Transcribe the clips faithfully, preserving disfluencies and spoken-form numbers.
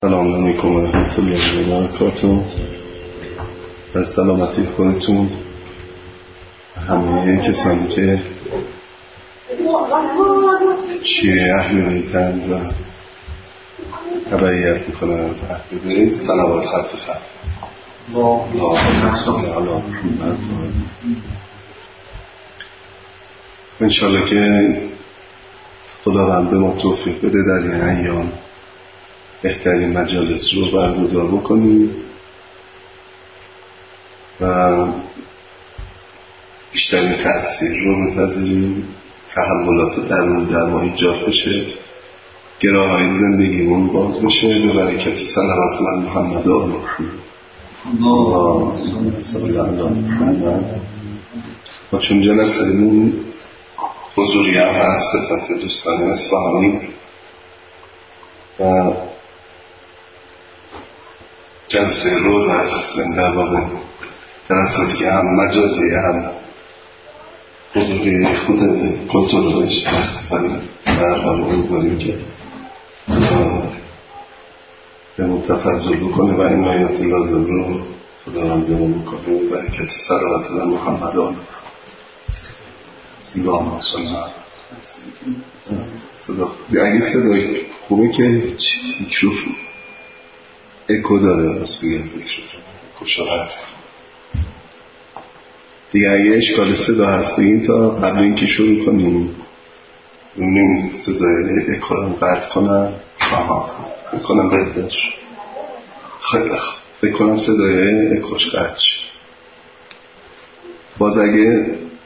سلام علیکم و رحمت الله و برکاته. در سلامتی خودتون همه کسانی که شیعه اهل بیتن و تبعیت میکنن از اهل بیت صلوات خط خط اللهم صل علی محمد انشالله که خداوند به ما توفیق بده در این ایام بهترین مجالس رو برگزار بکنیم و بیشترین تأثیر رو بپذیریم، تحولات درون در ما ایجاد بشه، گراهای زندگیمون باز بشه به برکت صلوات الله محمد و آل محمد صلی الله محمد. ما چون جلسه‌مون حضوری هم هست خدمت دوستان اصفهانی و جلسه روز هست، در واقع جلساتی که هم مجازی هم حضوری خود کنترل رو اشتخت در حال اون داریم که به متفضل بکنه و این آیات لازم رو خداوند به ما بکنه و برکت صلوات الله محمد آن سیگاه مصنع صدا اگه صدای خوبه که میکروفون اکو داره از دیگه میکروفون اکو شاید دیگه اگه اشکال صدا هست بگیم تا قبل اینکه شروع کنیم نیم صدای اکو رو قطع کنم آها بکنم بهتر خیلی خوب فکر کنم صدای اکوش قطع شد. باز اگه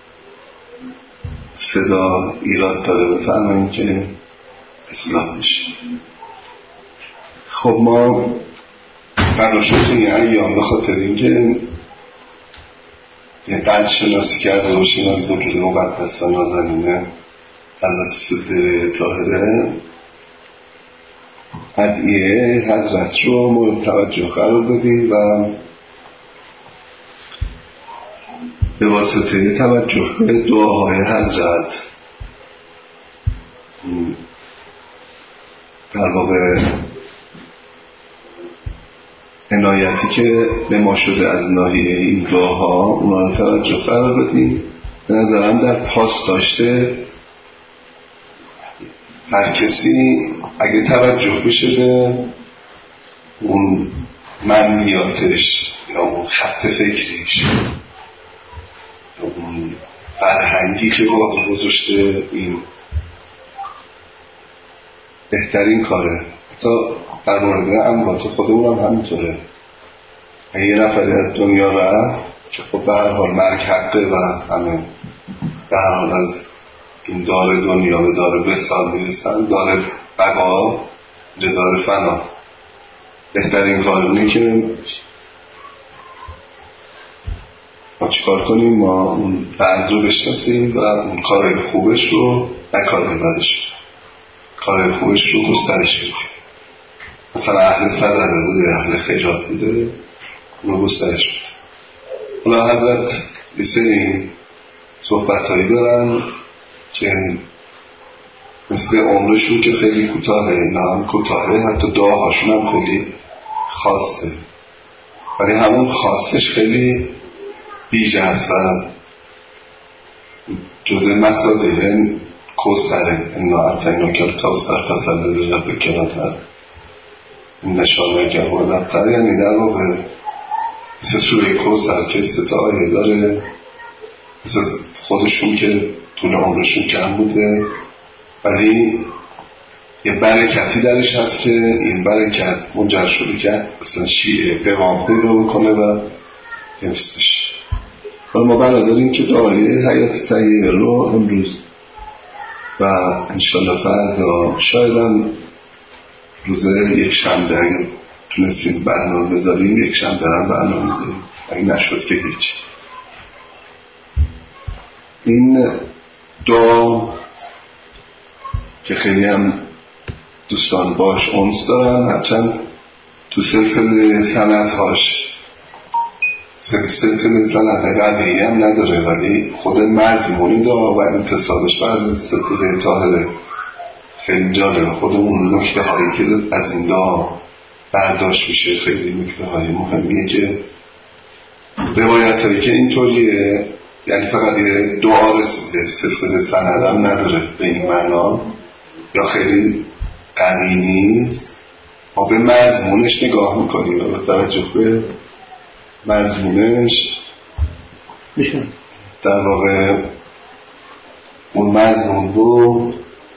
صدا ایراد داره بفرمایید که اصلاح میشه. خب ما قرار شد این ایام به خاطر اینکه یه قدر شناسی کرده باشیم از درود مقدس و نازنینه حضرت سید طاهره، ادعیه حضرت رو مورد توجه قرار بدیم و به واسطه توجه به دعاهای حضرت در واقع عنایتی که به ما شده از ناحیه این دعاها اونا رو توجه قرار بدیم. به نظرم در پاس داشته هر کسی اگه توجه بشه به اون منیاتش یا اون خط فکریش یا اون فرهنگی که واقع گذاشته، این بهترین کاره. حتی در مورد اموات خودمون هم همینطوره. اگه یه نفری از دنیا رفت که خب به هر حال مرگ حقه و همه به هر حال از این دار دنیا به دار وصال میرسن، دار بقا به دار فنا. بهترین کار اونه که ما چیکار کنیم؟ ما اون فرد رو بشناسیم و اون کارهای خوبش رو نه کارهای بدش، کارهای خوبش رو گسترش بدیم. مثلا اهل صدقه بوده، اهل خیرات بوده، اون رو گسترش بدیم. حالا حضرت یه سری صحبتهایی دارن که مثل عمرشون که خیلی کوتاهه، نه هم کوتاهه، حتی دعاهاشون هم خیلی خاصه، ولی همون خاصش خیلی بیجه هست و جزء مصادیه کوثره. انا اعطیناک الکوثر فصل لربک وانحر ان شانئک هو الابتر. یعنی در واقع مثل سوره کوثر که سه تا آیه داره، مثل خودشون که طول عمرشون کم بوده ولی یه برکتی درش هست که این برکت منجر شده که مثلا شیعه پیغام پیدا بکنه و حفظ بشه. حالا ما بنا داریم که دعای حیات طیبه رو امروز و انشالله فردا شاید هم روز یک شنبه اگه تونستیم برنامه بذاریم یک شنبه هم برنامه بذاریم، اگه نشد که هیچ. این دعا که خیلی هم دوستان باش انس دارن، هرچند تو سلسله سندهاش سلسله سند قدری هم نداره، ولی خود مضمون دعا و انتصابش و از سید طاهره خیلی جالب. خود اون نکته هایی که از این دعا برداشت میشه خیلی نکته های مهمیه که روایت هایی که اینطوریه، یعنی فقط یه دعا رسیده، سلسله سندم نداره به این معنا یا خیلی قوی نیست، ما به مضمونش نگاه میکنیم و با توجه به مضمونش در واقع اون مضمون رو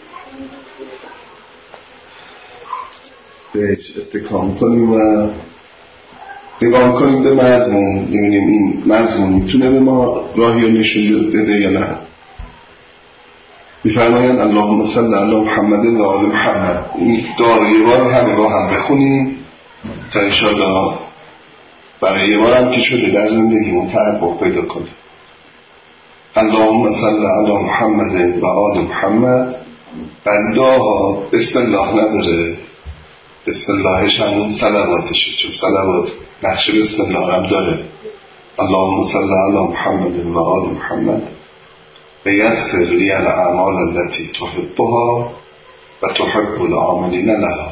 بهش اتکا میکنیم و نگاه کنیم به مضمون، میبینیم این مضمون میتونه به ما راهی رو نشون بده یا نه. میفرمایند اللهم صل علی محمد و آل محمد. این دعا یه بار همه با هم بخونیم تا انشاءالله برای یه بار هم که شده در زندگیمون تحقق پیدا کنیم. اللهم صل علی محمد و آل محمد. بعضی دعاها بسم الله نداره، بسم اللهش همون صلواتشه، چون صلوات نقش بسم الله هم داره. اللهم صل علی محمد و آل محمد و یسر لی الاعمال التي تحبها و تحب العاملین لها.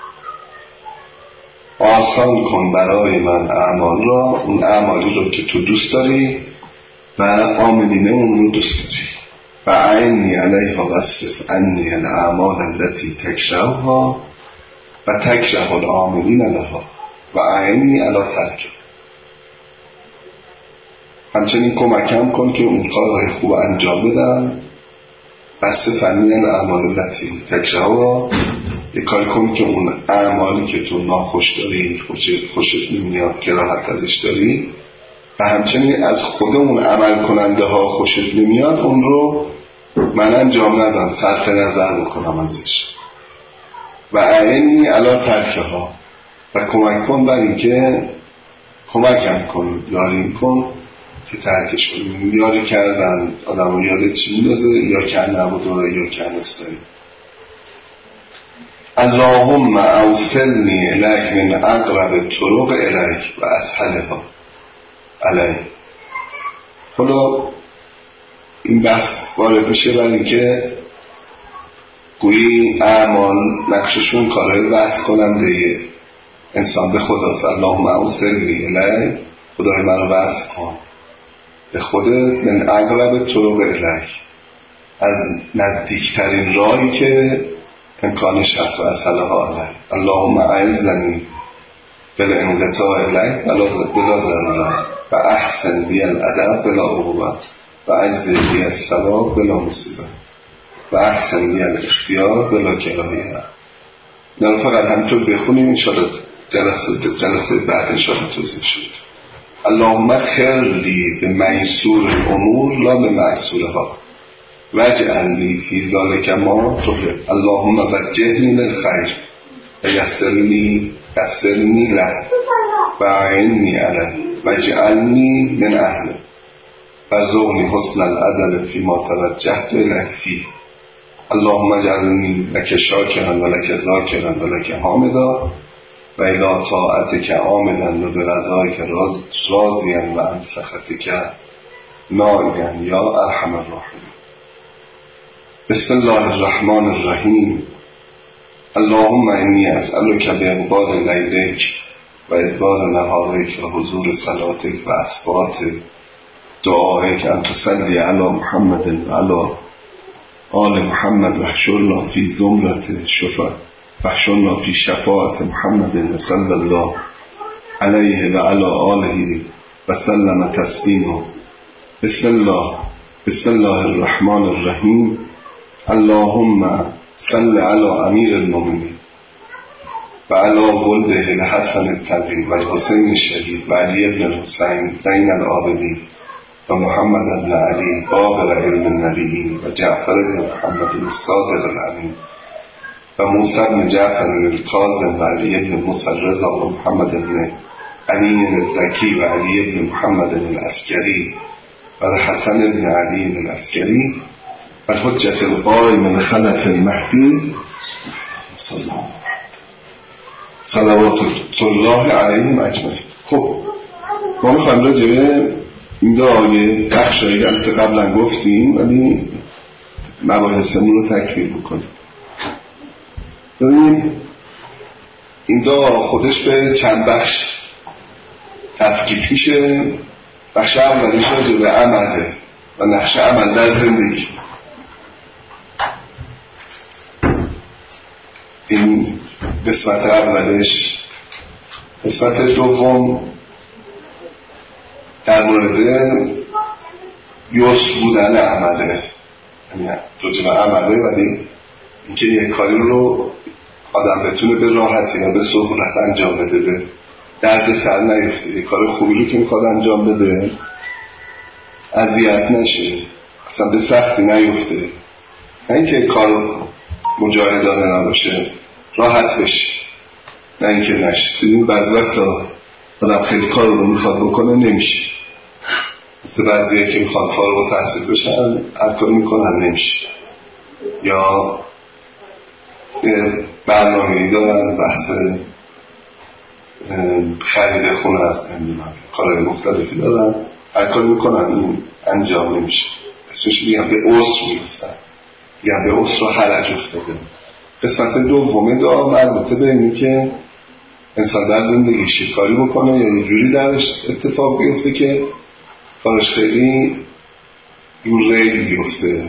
آسان کن برای من اعمال را، اون اعمالی رو که تو دوست داری و عاملین اون رو دوست داری. و عینی علیها و اصرف عنی الاعمال التي تکرهها و تکره العاملین لها و عینی علی ترک. همچنین کمکم کن که اون کارهای خوب انجام بدم. بس فنی الاعمال التي تکرهها، یک کاری کن که اون اعمالی که تو ناخوش داری، خوشت نمیاد، کراهت ازش داری و همچنین از خود اون عمل کننده ها خوشت نمیاد، اون رو من انجام ندم، صرف نظر بکنم ازش. و عینی علی ترکه ها، و کمک کن بر این که کمکم کن، یاریم کن که ترکش کنیم. یاری کردن آدم رو یاد چی میدازه؟ یا که نبود و یا که نستایی. اللهم اوصلنی الیک من اقرب طرق الیک و اسهلها علی. حالا این بحث وارد میشه برای اینکه گویی اعمال نقششون کارهای بحث کننده انسان به خداست. اللهم اوصلنی الیک، خدای من رو بحث کن به خودت، من اقرب طرق الیک، از نزدیکترین راهی که امکانش هست و اسهلها علی. اللهم اعزنی بالانقطاع الیک بلا ضرورت و احسن بی الادب بلا عقوبت و اجزل بی الثواب بلا مصیبت و احسن بی الاختیار بلا کراهیه. نه فقط همینطور بخونیم، انشاءالله جلسه جلسه بعد انشاءالله توضیح شد. اللهم خیرلی به میسور الامور لا به معسورها واجعل لی فی ذلک ما تحب. اللهم وجهنی للخیر و یسرنی یسرنی له و اعنی علیه واجعلنی من اهله وارزقنی حسن العدل فیما توجهت الیک فیه. اللهم اجعلنی لک شاکرا و لک ذاکرا و لک حامدا و الی طاعتک عاملا و برضایک راضیا و عن سخطک نائیا یا ارحم الراحمین. بسم الله الرحمن الرحیم. اللهم انی اسألک باقبال لیلک و ادبار نهارک و حضور صلاتک و اثبات دعایک ان تصلی علی محمد و علی آل محمد و احشرنا فی زمرة شفاعت و احشرنا فی شفاعت محمد و صلی الله علیه و علی آله و سلم تسلیما. بسم الله بسم الله الرحمن الرحیم. اللهم صل علی امیر المؤمنین و علی ولده الحسن التقی و الحسین الشهید و علی ابن الحسین زین العابدین و محمد بن علی باقر علم النبیین و جعفر بن محمد الصادق الامین و موسی بن جعفر الکاظم و علی ابن موسی الرضا و محمد بن علی الزکی و علی ابن محمد العسکری و الحسن بن علی العسکری و الحجة القائم من خلف المهدی صلوات الله علیهم اجمعین. خب ما میخوایم راجع به این دعای بخشایی که قبلا گفتیم ولی مباحثمون رو تکمیل بکنیم. ببینیم این دعا خودش به چند بخش تفکیک میشه. بخش اولیش راجع به عمله و نقش عمل در زندگی. این قسمت اولش. قسمت دوم در مورد یسر بودن عمله، یعنی راجع به عمله ولی اینکه یک کاری رو آدم بتونه به راحتی و به سهولت انجام بده، به درد سر نیفته، یک کار خوبی رو که میخواد انجام بده اذیت نشه، اصلا به سختی نیفته، نه اینکه کار مجاهدانه نباشه، راحت بشه، نه اینکه نشه. دیدیم بعضی وقتا آدم خیلی کار رو میخواد بکنه نمیشه، مثل بعضیه که میخواد فارغ التحصیل بشن هر کاری میکنن نمیشه، یا برنامه‌ای دارن بحث خرید خونه هست، نمیدونم کارهای مختلفی دارن هر کاری میکنن این انجام نمیشه. اسمش میگم به عسر میفتن، میگم به عسر و حرج افتاده. قسمت دوم دعا مربوطه به اینی که انسان در زندگیش کاری بکنه یا یه جوری درش اتفاق بیفته که کارش خیلی دور ریل بیفته.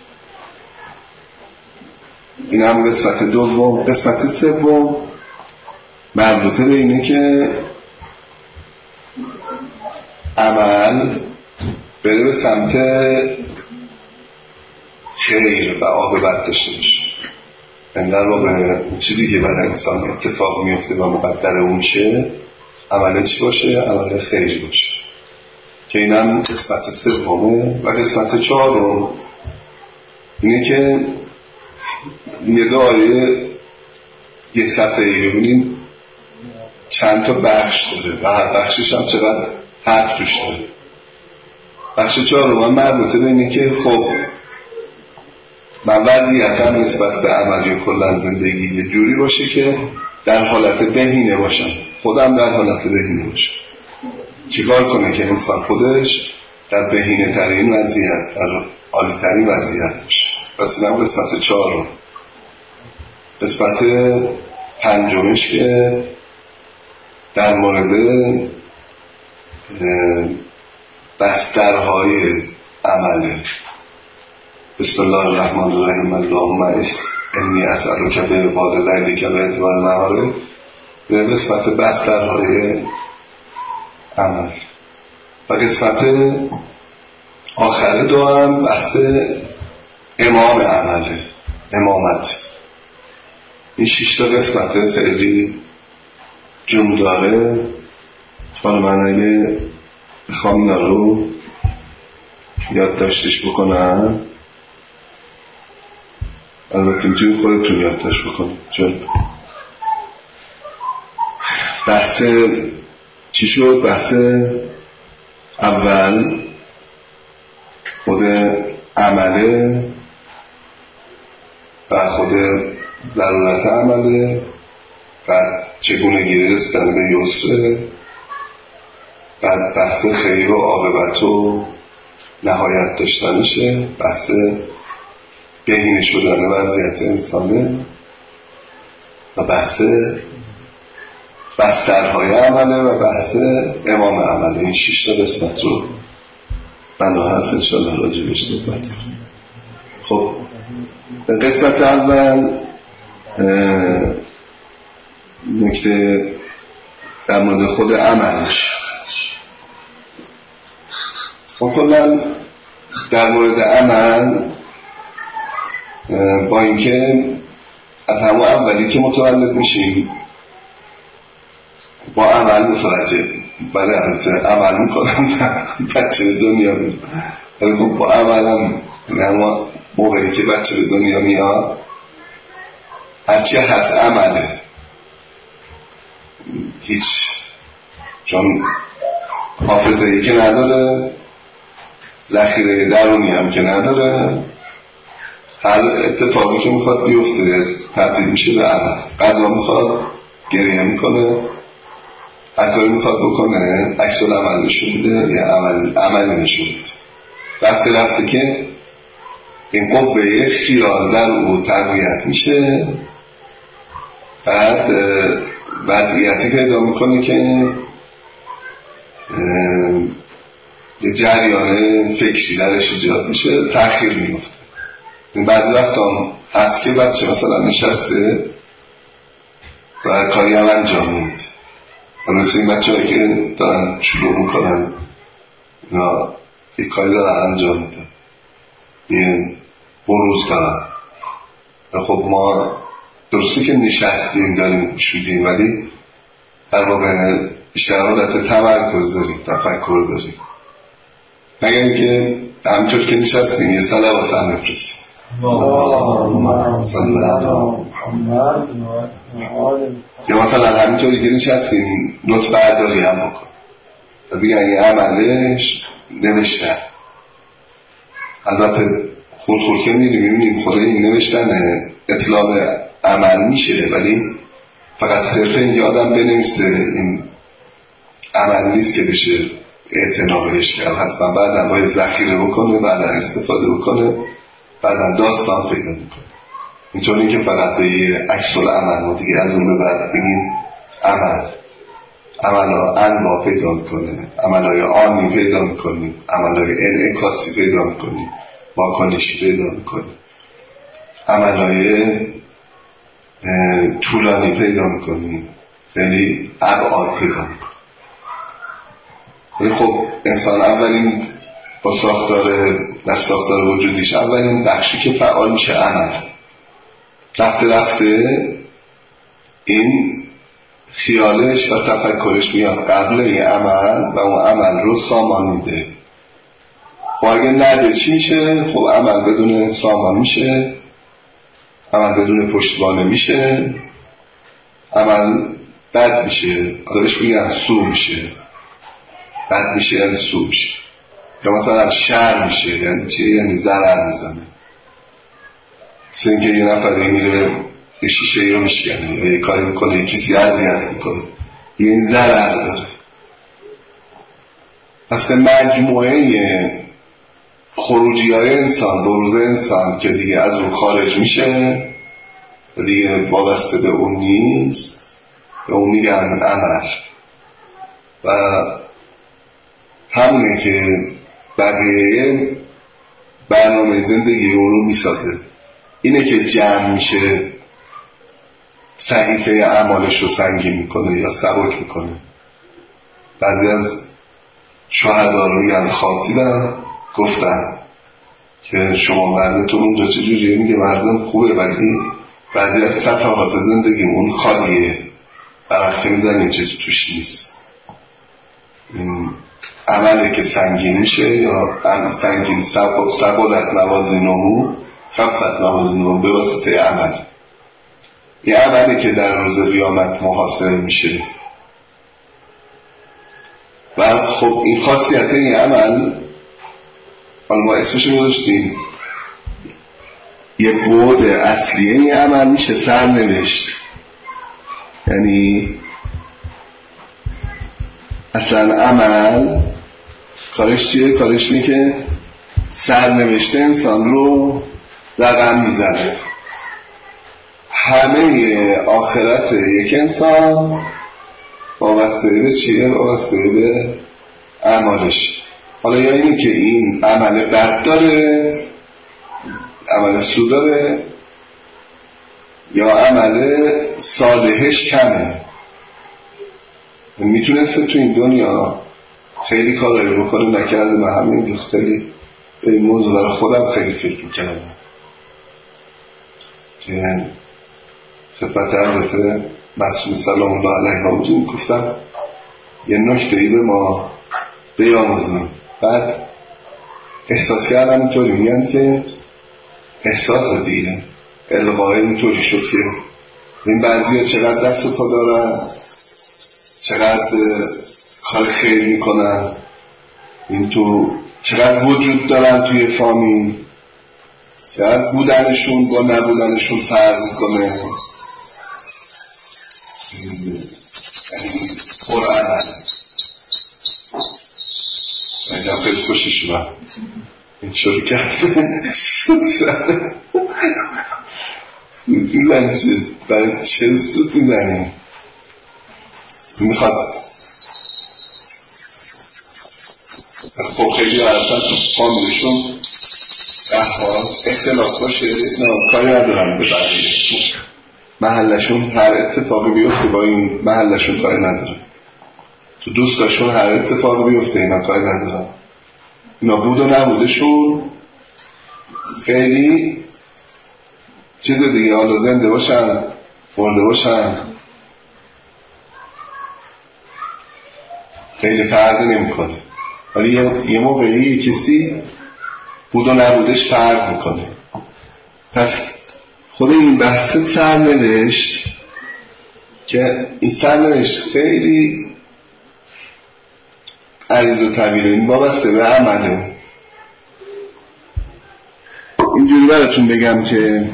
این هم قسمت دوم. قسمت سوم مربوطه به اینه که عمل بره به سمت خیر و عاقبت داشته باشه. این در واقع چیزی که برای انسان اتفاق میفته و مقدر اون شه عمل چی باشه؟ عمل خیر باشه، که این هم قسمت سومه. و قسمت چهارم اینه که یه دعای یه صفحه‌ای ببینیم چند تا بخش داره و هر بخشش هم چقدر حرف توش داره. بخش چهارم مربوطه به اینه که خب من وضعیتم نسبت به عملی و کلن زندگی یه جوری باشه که در حالت بهینه باشم، خودم در حالت بهینه باشم. چیکار کنه که انسان خودش در بهینه ترین وضعیت، در عالی ترین وضعیت باشه. پس اینم قسمت چهارم. قسمت پنجمش که در مورد بسترهای عمله. بسم الله الرحمن الرحیم. اللهم انی اسألک بعباد لیلک و ادبار نهارک. به قسمت بسترهای عمل. و قسمت آخر دعا هم بحث امام عمله، امامت. این شش تا قسمت خیلی جون داره. حالا من اگه بخوام اینا رو یادداشتش بکنم، البته میتونید خودتون یادداشت بکنید، چون بحث چی شد؟ بحث اول خود عمله و خود ضرورت عمله و چگونگی رسیدن به یسر، بعد بحث خیر و عاقبت و نهایت داشتنشه، بحث بهینه شدن وضعیت انسانه و بحث بسترهای عمله و بحث امام عمله. این شش تا قسمت رو بنا هست انشاءالله راجع بهش صحبت کنیم. خب قسمت اول نکته در مورد خود عملش. خب کلا در مورد عمل با اینکه از همون اولی که متولد میشیم با عمل متوجه، برای البته عمل میکنم بچه به دنیا میاد، ولی خب با عمل هم اما موقعی که بچه به دنیا میاد هرچی هست عمله، هیچ، چون حافظه ای که نداره، ذخیره درونی هم که نداره، هر اتفاقی که میخواد بیفته تبدیل میشه به عمل. غذا میخواد گریه میکنه، هر کاری میخواد بکنه عکس العمل نشون میده یا عمل عمل نشون میده. رفته رفته که این قوه خیال در او تقویت میشه، بعد وضعیتی پیدا میکنه که یه جریان فکری درش ایجاد میشه، تأخیر میفته. بعضی وقت هم هست که بچه مثلا نشسته و کاری هم انجام میده، مثل این بچه هایی که دارن شروع میکنن اینا یک کاری دارن انجام میده، یه بروز دارن. خب ما درسته که نشستیم داریم گوش میدیم، ولی در واقع بیشتر حالت تمرکز داریم، تفکر داریم. مگر اینکه همینطور که نشستیم یه صلوات هم بفرستیم. یا مثلا همینطوری که نشستیم نوت برداری هم بکن و بگن یه عملش نوشتن. البته خود خود که میبینیم خود این نوشتن اطلاق عمل میشه، ولی فقط صرف این آدم بنویسه این عمل نیست که بشه اعتنا بهش کرد. حتما بعدم باید ذخیره بکنه، بعدم استفاده بکنه، بعدم داستان پیدا میکنه. اینطوری که فقط به یه عکس العمل ما دیگه از اون به بعد بگیم عمل عملها انواع پیدا میکنه، عملهای آنی پیدا میکنیم، عملهای انعکاسی پیدا میکنیم، واکنشی پیدا میکنیم، عملهای طولانی پیدا میکنیم، یعنی ابعاد پیدا میکنیم. ولی خب انسان اولین با ساختار در ساختار وجودیش اولین بخشی که فعال میشه عمل. رفته رفته این خیالش و تفکرش میاد قبل این عمل و اون عمل رو سامان میده. خب اگه نده چی میشه؟ خب عمل بدون سامان میشه، عمل بدون پشتوانه میشه، عمل بد میشه، آدمش میگن سو میشه. بد میشه یعنی سو میشه، یا مثلا شر میشه یعنی چی؟ یعنی ضرر میزنه. مثل اینکه یه نفر میره یه شیشه ای رو میشکنه یا یه کاری میکنه یه کسی اذیت میکنه، این ضرر داره. پس مجموعه خروجی های انسان، بروز انسان که دیگه از اون خارج میشه و دیگه وابسته به اون نیست، به اون میگن عمل. و همونه که بقیه برنامه زندگی اون رو میسازه. اینه که جمع میشه صحیفه اعمالش رو سنگین میکنه یا سبک میکنه. بعضی از شهدا رو میگن خواب دیدن، گفتن که شما وضعتون اون دو چجوریه؟ میگه وضعم خوبه ولی بعضی از صفحات زندگیمون خالیه، برخی میزنیم چیزی توش نیست. عمله که سنگین میشه یا سنگین سبولت موازینمو خفت موازینمو به واسطه عمل. یه عملی که در روز قیامت محاسبه میشه. و خب این خاصیت این عمل، حالا ما اسمشو گذاشتیم، یه بعد اصلی این عمل میشه سرنوشت. یعنی اصلا عمل کارش چیه؟ کارش اینه که سرنوشت انسان رو رقم میزنه. همه آخرت یک انسان وابسته به چیه؟ وابسته به اعمالش. حالا یا اینه که این عمل بد داره، عمل سو داره، یا عمل صالحش کمه. میتونسته تو این دنیا خیلی کارایی بکنه، نکرده. من همین دوست خیلی به این موضوع برای خودم خیلی فکر میکردم که خدمت حضرت معصوم سلام الله علیه ها بودیم، گفتم یه نکته ای به ما بیاموزیم. بعد احساس کردم اینطوری میگن که احساس دیگه القای اینطوری شد که این بعضی ها چقدر دست پا دارن، چقدر کار خیر میکنن، این تو چقدر وجود دارن توی فامیل، چقدر بودنشون با نبودنشون فرق میکنه. قرآن اینجا خیلی خوشی شدم این شروع کرده میزنی چه برای چه سود میزنی میخواد خب خیلی اصلا تو فامیلشون اختلاف باشه نه کاری ندارم به بقیه محلشون هر اتفاقی بیفته با این محلشون کاری نداره تو دوستاشون هر اتفاقی بیفته اینا کاری ندارم اینا بود و نبودشون خیلی چیز دیگه حالا زنده باشن مرده باشن خیلی فرقی نمیکنه ولی یه موقعی کسی بود و نبودش فرق میکنه پس خود این بحث سرنوشت که این سرنوشت خیلی عریض و طویله این وابسته به عمله اینجوری براتون بگم که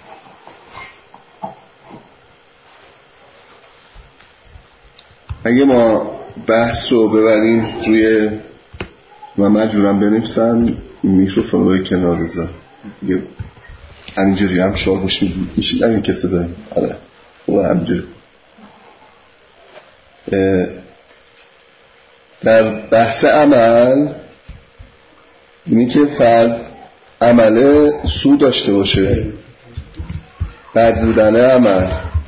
اگه ما بحث رو ببریم روی و مجبورم بنویسم میکروفون رو کنار بذار دیگه همینجوری هم شما گوش میشید همین کسی داریم آره و همینجوری در بحث عمل اینی که فرد عمل سود داشته باشه بد بودن عمل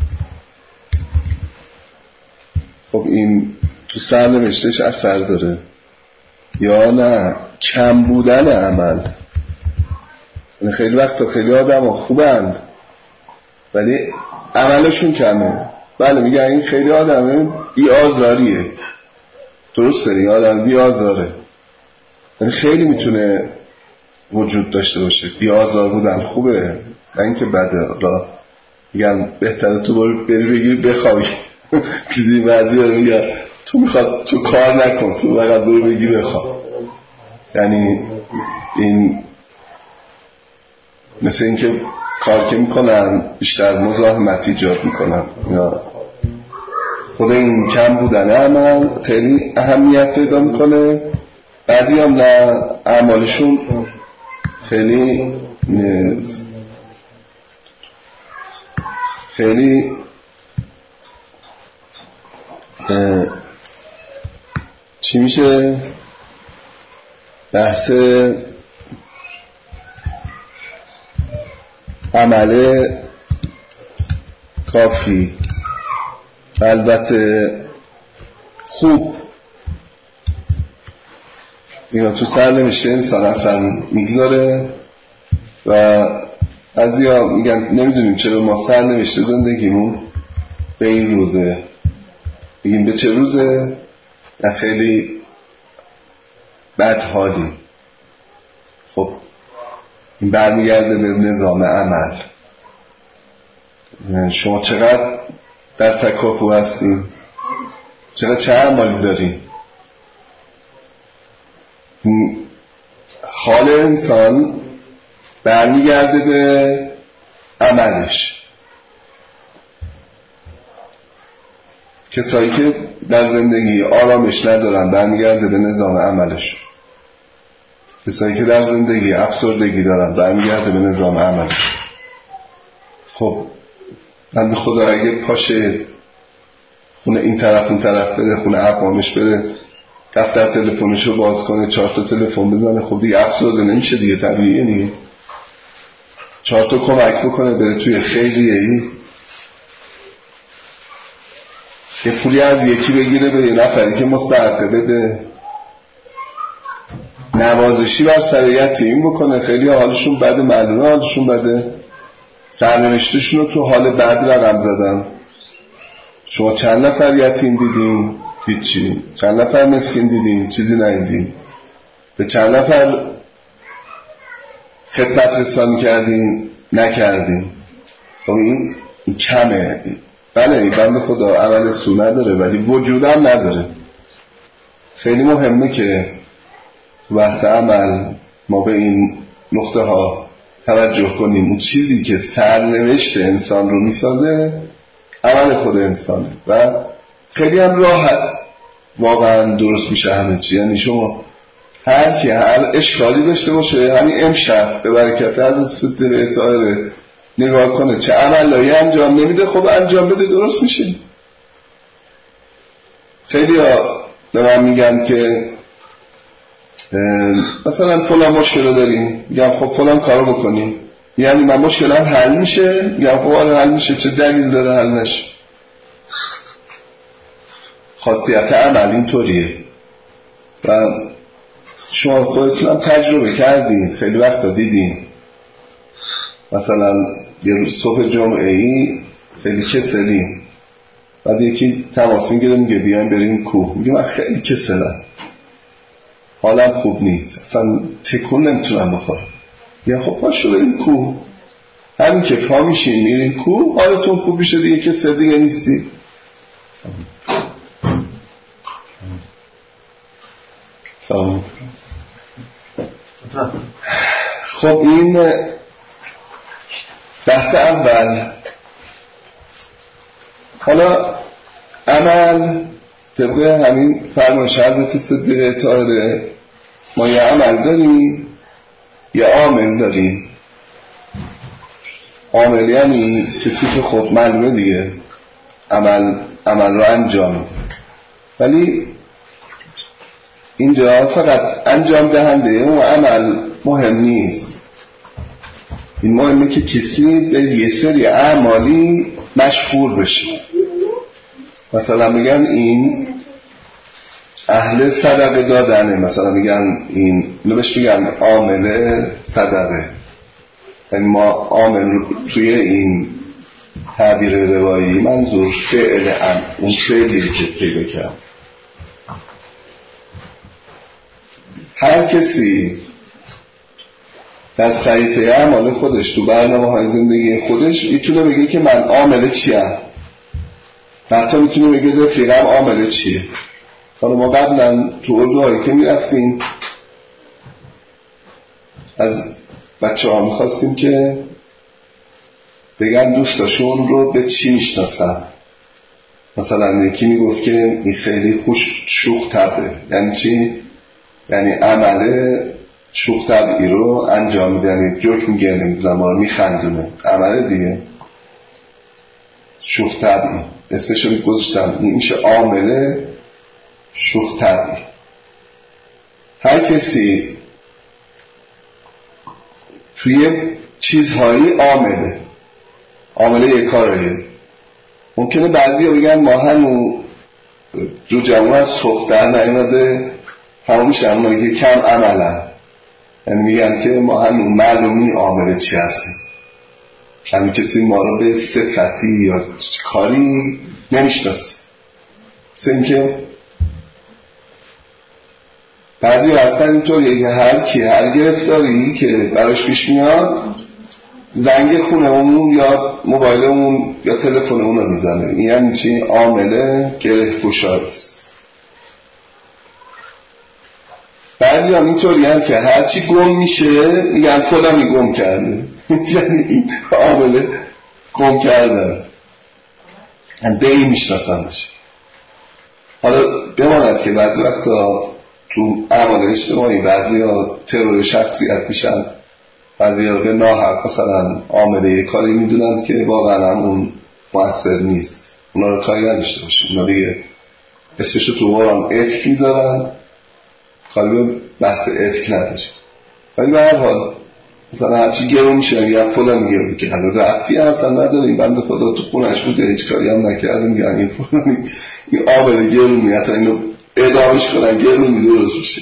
خب این تو سرنوشتش اثر داره یا نه کم بودن عمل خیلی وقتا خیلی آدم ها خوبند ولی عملشون کمه بله میگن این خیلی آدمه بی آزاریه درست داری آدم بی آزاره ولی خیلی میتونه وجود داشته باشه بی آزار بودن خوبه نه اینکه بده را میگن بهتره تو بری بگیر بخوابی دیدی بعضی ها میگن تو میخواد تو کار نکن تو فقط برو بگی بخواب یعنی این مثل اینکه کار که میکنن بیشتر مزاحمت ایجاد میکنن یا خود این کم بودن عمل خیلی اهمیت پیدا میکنه بعضی هم نه اعمالشون خیلی خیلی چی میشه بحث عمل کافی البته خوب اینا تو سر نمیشه انسان اصلا میگذاره و بعضیا میگن نمیدونیم چرا ما سر نمیشه زندگیمون به این روزه بگیم به چه روزه نه خیلی بد حالی خب این برمیگرده به نظام عمل شما چقدر در تکاپو هستین چقدر چه عملی دارین حال انسان برمیگرده به عملش کسایی که در زندگی آرامش ندارن برمیگرده به نظام عملش کسایی که در زندگی افسردگی دارن برمیگرده به نظام عملش خب بنده خدا اگه پاشه خونه این طرف اون طرف بره خونه اقوامش بره دفتر تلفنش رو باز کنه چهار تا تلفن بزنه خب دیگه افسرده نمیشه دیگه طبیعیه دیگه چهار تا کمک بکنه بره توی خیریه ای یه پولی از یکی بگیره به یه نفری که مستحقه بده نوازشی بر سر یتیم بکنه خیلی حالشون بده معلومه حالشون بده سرنوشتشون رو تو حال بد رقم زدن شما چند نفر یتیم دیدین هیچی چند نفر مسکین دیدین چیزی ندیدین به چند نفر خدمت رسانی کردین نکردین خب این, این کمه بله این بنده خدا عمل سو نداره ولی وجودم نداره خیلی مهمه که بحث عمل ما به این نقطه ها توجه کنیم اون چیزی که سرنوشت انسان رو میسازه عمل خود انسانه و خیلی هم راحت واقعا درست میشه همه چی یعنی شما هر کی هر اشکالی داشته باشه همین امشب به برکت از صدر طاهره نگاه کنه چه عملایی انجام نمیده خب انجام بده درست میشه خیلی ها به من میگن که مثلا فلان مشکل رو داریم، میگم خب فلان کارو بکنیم، یعنی من مشکلم حل میشه، میگم خب آره حل میشه، چه دلیل داره حل نشه؟ خاصیت عمل اینطوریه و شما خودتون هم تجربه کردین، خیلی وقتا دیدین مثلا یه روز صبح جمعه ای خیلی کسلیم، بعد یکی تماس میگیره میگه بیایم بریم کوه، میگه من خیلی کسلم، حالم خوب نیست، اصلا تکون نمیتونم بخورم، یا خب پاشو بریم کوه، همین که پا میشین میرین کوه حالتون خوب میشه دیگه، کسل دیگه نیستی. سلام. خب این بحث اول. حالا عمل طبق همین فرمایش حضرت صدیقه طاهره، ما یه عمل داریم یه عامل داریم. عامل یعنی کسی که خب معلومه دیگه عمل عمل رو انجام میده، ولی اینجا فقط انجام دهنده اون عمل مهم نیست. این مهمه که کسی به یه سری اعمالی مشغول بشه. مثلا میگن این اهل صدقه دادنه، مثلا میگن این نبش میگن عامل صدقه، یعنی ما عامل توی این تعبیر روایی منظور فعل ام، اون فعلی که پیدا کرد. هر کسی در صحیفه اعمال خودش تو برنامه های زندگی خودش میتونه بگه که من عامل چیم، حتی میتونه بگه رفیقم عامل چیه. حالا ما قبلا تو اردوهایی که میرفتیم از بچه ها میخواستیم که بگن دوستاشون رو به چی میشناسن. مثلا یکی میگفت که این خیلی خوش شوخ طبعه، یعنی چی؟ یعنی عمله شوخ طبعی رو انجام میده، یعنی جوک میگه، نمیدونم ما رو میخندونه، عمله دیگه شوخ طبعی اسمش رو گذاشتم، این میشه عامله شوخ طبعی. هر کسی توی چیزهایی عامله عامله یک کاریه. ممکنه بعضی ها بگن ما همون جو جمعه از سخت در نیامده همون میشه، اما یه کم عملن، یعنی میگن که ما همون معلومی عامله چی هستیم، همین کسی ما رو به صفتی یا کاری نمیشناسه. مثل این که بعضی هستن اینطوریه که هر کی هر گرفتاری که براش پیش میاد زنگ خونمون یا موبایلمون یا تلفنمون رو میزنه. این یعنی چی؟ عامله گره گشایی است. بعضی هم اینطوری هم که هرچی گم میشه میگن فلانی گم کرده، یعنی این عامله گم کردن، به این میشناسنش. حالا بماند که بعضی وقتا تو اعمال اجتماعی بعضی ها ترور شخصیت میشن، بعضی ها به ناحق مثلا عامله یه کاری میدونند که واقعا هم اون مؤثر نیست، اونا رو کاری نداشته باشه، اونا دیگه اسمش رو تو قرآن افک میذارن، کاری به بحث افک نداشت. ولی به هر حال مثلا هرچی گرون میشه یا فلان گرون که حالا ربطی اصلا نداریم، بنده خدا تو خونش بوده هیچ کاری هم نکرده، میگن این فلانی این عامله گرون می، اصلا اینو اعدامش کنن گرونی درست میشه.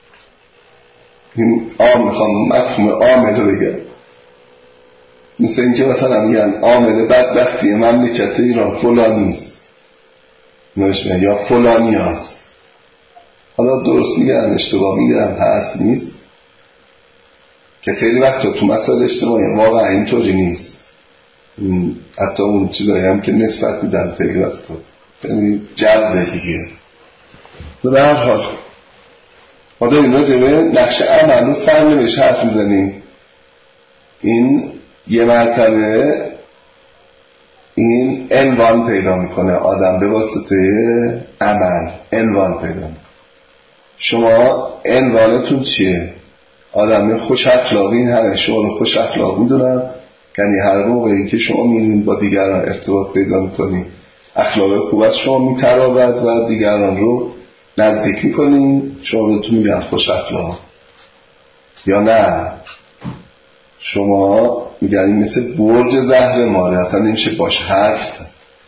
این عام میخوام مفهوم عامل رو بگم، مثل این که مثلا میگن عامل بدبختی مملکت ایران فلانی است، نوشته یا فلانی هست. حالا درست میگن اشتباه میگن هست نیست، که خیلی وقتا تو مسائل اجتماعی واقعا اینطوری نیست. حتی اون چیزایی هم که نسبت میدن خیلی وقتا یعنی جلبه دیگه. به هر حال ما داریم راجع به نقش عمل رو سرنوشت حرف میزنیم. این یه مرتبه این عنوان پیدا میکنه، آدم به واسطه عمل عنوان پیدا میکنه. شما عنوانتون چیه؟ آدم خوش اخلاقی، این همه شما رو خوش اخلاق میدونن، یعنی هر موقعی که شما میرین با دیگران ارتباط پیدا میکنی اخلاق خوب از شما میتراود و دیگران رو نزدیک میکنین، شما بهتون میگن خوش اخلاق. یا نه شما میگن این مثل برج زهر ماره، اصلا نمیشه باش حرف زد.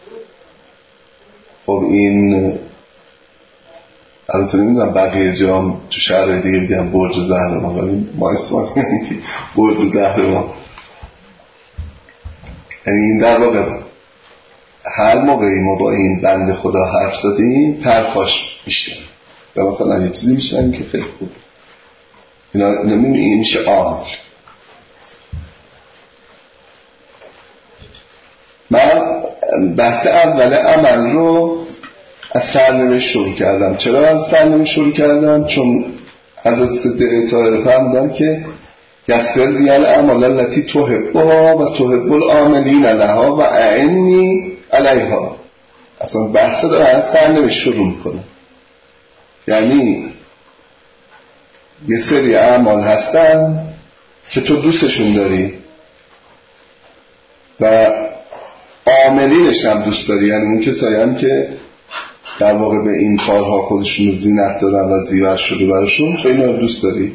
خب این البته نمیدونم بقیه جا تو شهر دیگه میگن برج زهر مار، ولی ما اسمان برج زهر مار. یعنی این در واقع هر موقعی ما با این بنده خدا حرف زدیم پرخاش میشتن و مثلا یه چیزی میشتن که خیلی خوب اینا نمیدونی این میشه عامل. من بحث اول عمل رو از سرنوشت شروع کردم. چرا از سرنوشت شروع کردم؟ چون حضرت صدیقه طاهره فرمودن که یسر دیال اعمال التي تحبها و تحب العاملین لها و اعنی علیها. اصلا بحث داره از سرنوشت شروع میکنه. یعنی یه سری اعمال هستن که تو دوستشون داری و عاملینش هم دوست داری، یعنی اون کسایی هم که در واقع به این کارها خودشون رو زینت دادن و زیور شده براشون، تو اینا رو دوست داری.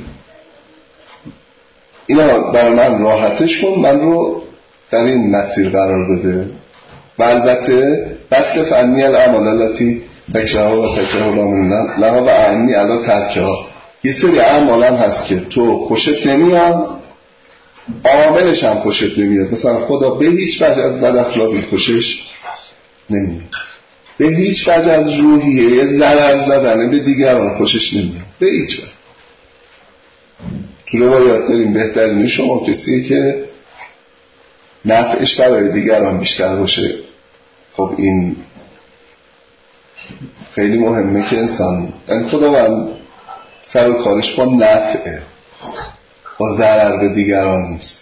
اینا برای من راحتش کن، من رو در این مسیر قرار بده و البته بس فنی الاعمال التي تکرهها و تکره العاملین لها و اعنی علی ترکها. یه سری اعمال هم هست که تو خوشت نمیاد، عاملش هم خوشت نمیاد. مثلا خدا به هیچ وجه از بد اخلاقی خوشش نمیاد، به هیچ وجه از روحیه ضرر زدن به دیگران خوشش نمیاد، به هیچ وجه. تو روایات داریم بهترین شما کسی که نفعش برای دیگران بیشتر باشه. خب این خیلی مهمه که انسان، یعنی خداوند سر و کارش با نفعه، با ضرر به دیگران نیست.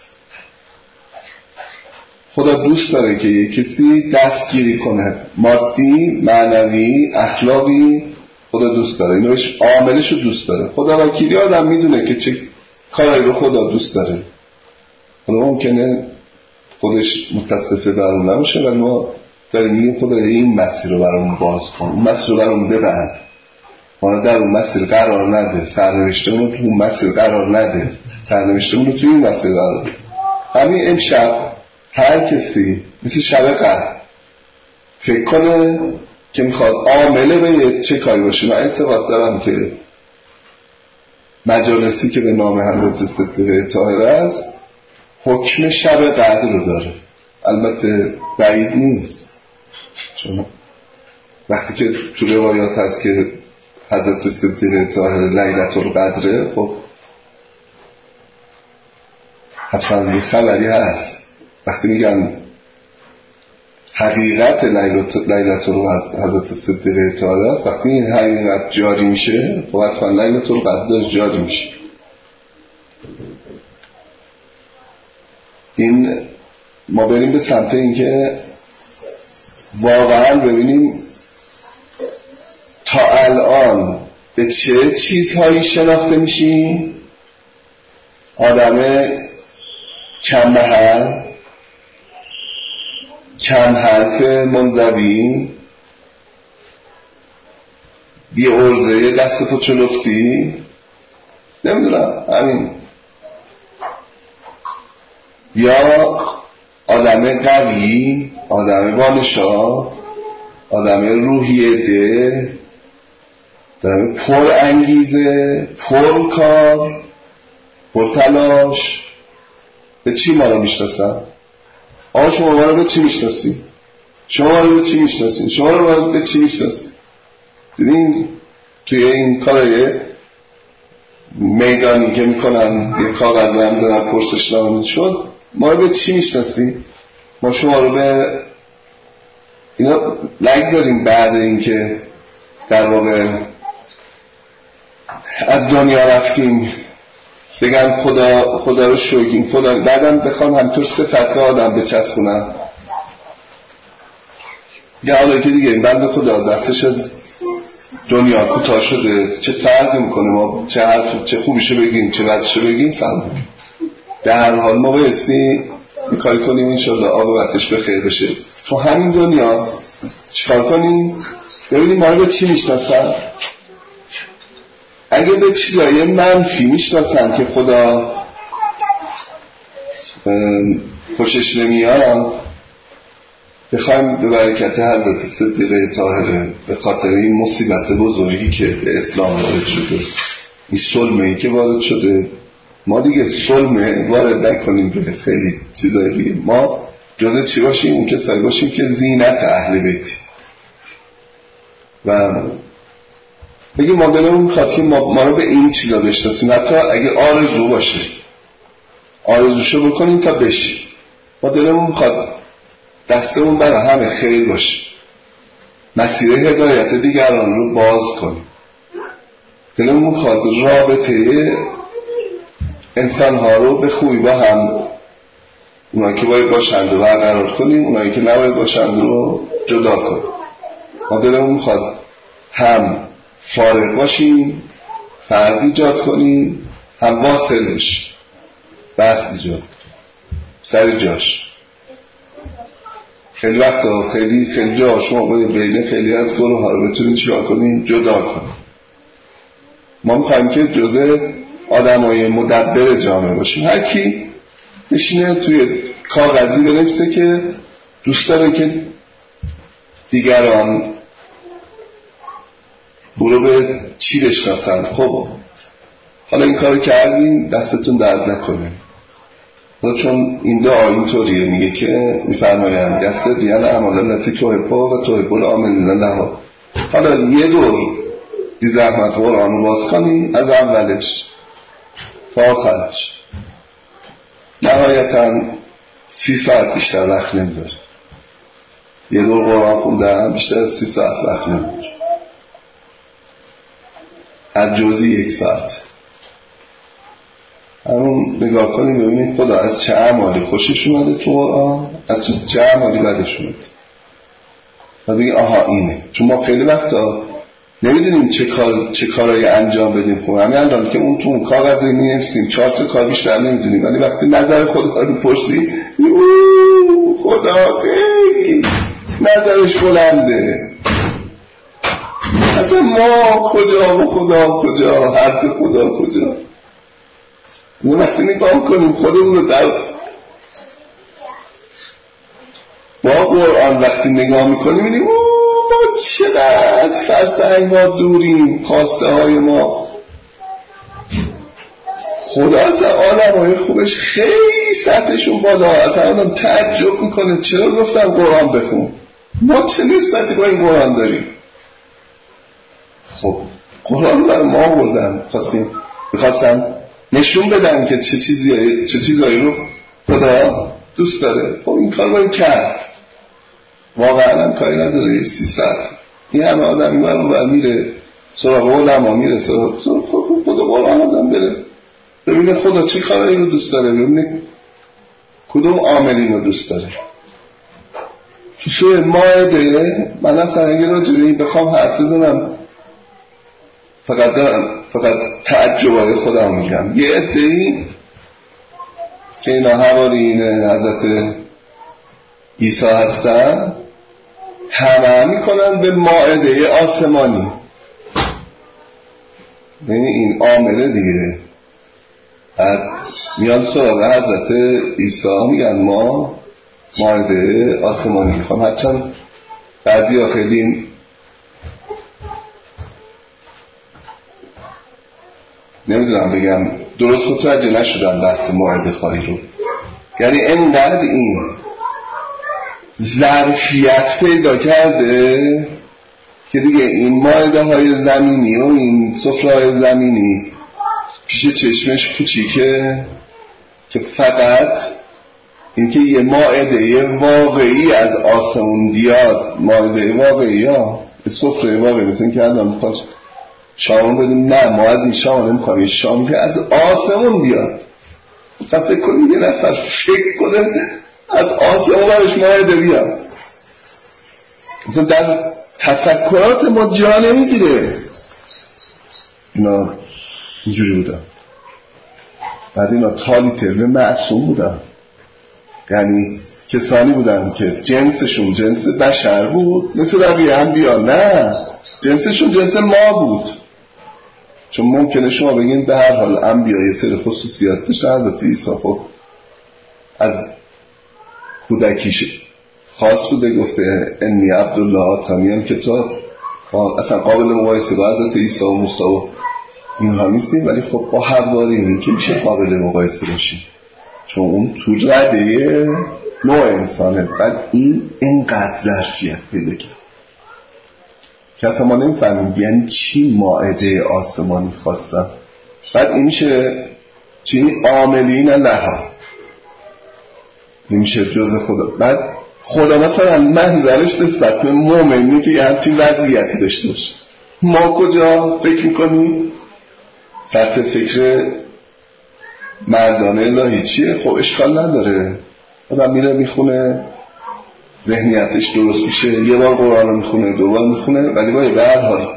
خدا دوست داره که یک کسی دستگیری کنه، مادی، معنوی، اخلاقی. خدا دوست داره اینو، عاملش رو دوست داره. خدا وکیلی آدم میدونه که چه کاری رو خدا دوست داره. حالا ممکنه خودش متصفه برامون نمیشه، ولی ما داریم میگیم خدا این مسیر رو برامون باز کن، اون مسیر رو برامون ببند، ما در اون مسیر قرار نده، سرنوشتمون رو تو اون مسیر قرار نده، سرنوشتمون رو تو این مسیر قرار بده. همین امشب هر کسی مثل شب قدر فکر کنه که میخواد عامله به چه کاری باشه. من اعتقاد دارم که مجالسی که به نام حضرت صدیقه طاهره است حکم شب قدر رو داره. البته بعید نیست، چون وقتی که تو روایات هست که حضرت صدیقه طاهره لیلة القدره، خب حتما یه خبری هست. وقتی میگن حقیقت لیلة القدر حضرت صدیقه طاهره است، وقتی این حقیقت جاری میشه خب حتما لیلة القدر جاری میشه. این ما بریم به سمت این که واقعا ببینیم تا الان به چه چیزهایی شناخته میشیم. آدم کم محل، کم حرف، منزوی، بی عرضه، دست پا چلفتی، نمیدونم همین. یا آدم قوی، آدم بانشاد، آدم روحیه ده، آدم پر انگیزه، پر کار، پر تلاش. به چی ما رو میشناسن؟ آقا شما ما رو به چی میشناسی؟ شما رو به چی میشناسی؟ شما رو به چی میشناسی؟ دیدین توی این کارای میدانی که میکنن یه کاغذ هم دارن پرسش نامه شد، ما رو به چی میشناسی؟ ما شما رو به اینا نگذاریم بعد این که در واقع از دنیا رفتیم بگن خدا خدا رو شکریم فلان، بعدم بخوام همینطور صفت آدم بچسبونن. یه حالا که دیگه این بند خدا دستش از دنیا کوتاه شده، چه فرقی میکنه ما چه حرف چه خوبیشو بگیم چه بدشو بگیم سلام. به هر حال ما بایستی این کاری کنیم انشالله عاقبتش به خیر بشه. تو همین دنیا چیکار کنیم؟ ببینیم ما رو به چی میشناسن. اگه به چیزای منفی میشناسن که خدا خوشش نمیاد، بخوایم به برکت حضرت صدیقه طاهره به خاطر این مصیبت بزرگی که به اسلام وارد شده، این سلمه‌ای که وارد شده، ما دیگه سلمه وارد نکنیم به خیلی چیزایی دیگه. ما جزء چی باشیم؟ اون کسایی باشیم که زینت اهل بیتی و بگیم ما دلمون میخواد که ما, ما رو به این چیزا بشناسیم، حتی اگه آرزو باشه آرزوشو بکنیم تا بشیم. ما دلمون میخواد دستمون برای همه خیر باشه، مسیر هدایت دیگران رو باز کنیم. دلمون میخواد رابطه انسانها رو به خوبی با هم، اونایی که باید باشند رو برقرار کنیم، اونایی که نباید باشند رو جدا کنیم. ما دلمون میخواد هم فارغ باشیم، فرق ایجاد کنیم، هم واصل باشیم، بس ایجاد کنیم سر جاش. خیلی وقتا خیلی خیلی جا شما باید بین خیلی از گروه ها رو بتونید چرا کنیم جدا کنیم. ما میخواییم که جزء آدمای مدبر جامعه باشیم. هر کی بشینه توی کاغذی بنویسه که دوست داره که دیگران برو به چی بشناسن. خب حالا این کار کردین، دستتون درد نکنه. حالا چون این دعا اینطوریه، میگه که میفرمایند دست دیان اعمال التي تحب و تحب العاملین لها. حالا یه دور بی زحمت قرآن رو باز کنی از اولش تا آخرش، نهایتا سی ساعت بیشتر وقت نمیداره. یه دور قرآن خوندن بیشتر از سی ساعت وقت نمیداره، هر جزئی یک ساعت. همون نگاه کنیم ببینید خدا از چه اعمالی خوشش اومده تو قرآن، از چه اعمالی بدش اومده و بگیم آها اینه. چون ما خیلی وقتا نمیدونیم چه کار چه کارایی انجام بدیم. خب همین الان که اون تو اون کاغذ می‌نویسیم چهار تا کار بیشتر نمیدونیم، ولی وقتی نظر خدا رو می‌پرسی اوه خدا خیلی نظرش بلنده. اصلا ما کجا و خدا کجا، حرف خدا کجا. ما وقتی نگاه کنیم خودمون رو در با قرآن وقتی نگاه میکنیم میبینیم اوه ما چقدر فرسنگ ما دوریم، خواسته های ما. خدا اصلا آدم های خوبش خیلی سطحشون بالا، اصلا آدم تعجب میکنه چرا گفتم قرآن بخون، ما چه نسبتی با این قرآن داریم. خب قرآن برای ما بردن، خواستیم میخواستم نشون بدن که چه چیزی چه چیزایی رو خدا دوست داره. خب این کار باید کرد، واقعا هم کاری نداره. سی ساعت این همه آدم این برون بر میره سراغ علما، میره سراغ خود قرآن آدم بره ببینه خدا چه کارایی رو دوست داره، ببینه کدوم عاملین رو دوست داره. تو سوره مائده من اصلا اگه راجعه این بخوام حرف بزنم فقط دارم فقط تعجبای خودم میگم. یه عده‌ای که اینا حوارین حضرت عیسی هستن طمع میکنن به مائده آسمانی، یعنی این عامله دیگه. بعد میان سراغ حضرت عیسی میگن ما مائده آسمانی میخوام. هرچند بعضی ها خیلی نمیدونم بگم درست متوجه نشدن بحث مائده خواهی رو، یعنی انقدر این ظرفیت پیدا کرده که دیگه این مائده های زمینی و این سفره های زمینی پیش چشمش کوچیکه که فقط اینکه یه مائده واقعی از آسمون بیاد، مائده واقعی ها سفره واقعی، مثل این که الان میخواد شام بدیم، نه ما از این شام نمیخوایم، این شام که از آسمون بیاد. مثلا فکر کنیم یه نفر فکر کنه از آسمون برش مائده بیاد، مثلا در تفکرات ما جا نمیگیره. اینا اینجوری بودن. بعد اینا تالی ترم معصوم بودن، یعنی کسانی بودن که جنسشون جنس بشر بود مثل بقیه انبیا، نه جنسشون جنس ما بود. چون ممکنه شما بگین به هر حال انبیا یه سری خصوصیات داشتن. حضرت عیسی خب از کودکیش خاص بوده، گفته انی عبدالله آتانی‌ال کتاب، اصلا قابل مقایسه با حضرت عیسی و موسی و اینها نیستیم، ولی خب با حواریم که میشه قابل مقایسه باشیم چون اون تو رده نوع انسانه. بعد این اینقدر ظرفیت پیدا کرد که اصلا ما نمیفهمیم یعنی چی مائده آسمانی خواستن. بعد این میشه چی؟ عاملین لها، این میشه جز خدا. بعد خدا مثلا منظرش نسبت به مومنی که یه همچین وضعیتی داشته باشه. ما کجا فکر میکنیم؟ سطح فکر مردانه الهی چیه؟ خب اشکال نداره، آدم میره میخونه ذهنیتش درست میشه، یه بار قرآن رو میخونه، دو بار میخونه، ولی باید به هر حال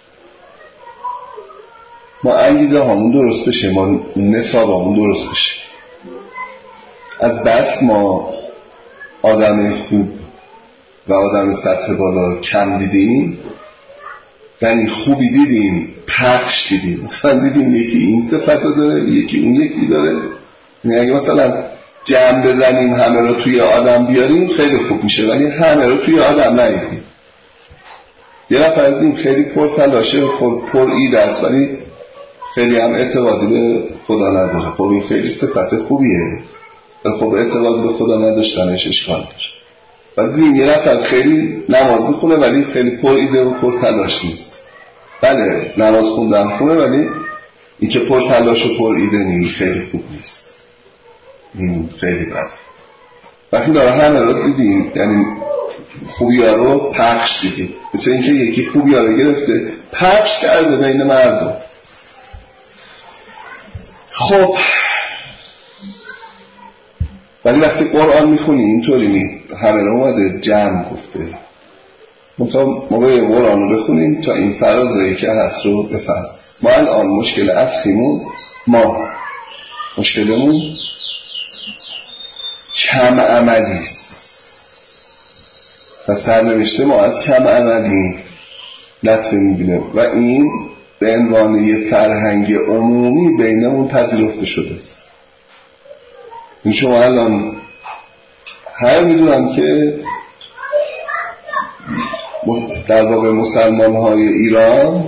ما انگیزه هامون درست بشه، ما نصاب هامون درست بشه. از بس ما آدم خوب و آدم سطح بالا کم دیدیم، یعنی خوبی دیدیم پخش دیدیم. مثلا دیدیم یکی این صفت رو داره، یکی اون یکی داره. یعنی اگه مثلا جمع بزنیم همه رو توی آدم بیاریم خیلی خوب میشه، ولی همه رو توی آدم ندیدیم. یه نفر دیدیم خیلی پر تلاشه، پر, پر ایده است ولی خیلی هم اعتقادی به خدا نداره. خب این خیلی صفت خوبیه، ولی خب اعتقادی به خدا نداشتنش اشکال داره. و دیدیم یه نفر خیلی نماز میخونه ولی خیلی پر ایده و پر تلاش نیست. بله نماز خوندن خونه، ولی این که پر تلاش و پر ایده نیست خیلی خوب نیست، این خیلی بده. وقتی داره همه رو دیدیم یعنی خوبی ها رو پخش دیدیم، مثل اینکه یکی خوبی ها رو گرفته پخش کرده بین مردم. خب ولی وقتی قرآن میخونی اینطوری نی همه رو اومده جمع گفته. منطقه موقع قرآن رو بخونیم تا این فرازهایی که هست رو بفهم. ما الان مشکل اصلیمون ما مشکلمون کم عملیست و سرنوشته ما از کم عملی لطفه میبینه و این به عنوان یه فرهنگ عمومی بینمون پذیرفته شده است. این شما الان هر میدونم که در واقع مسلمان های ایران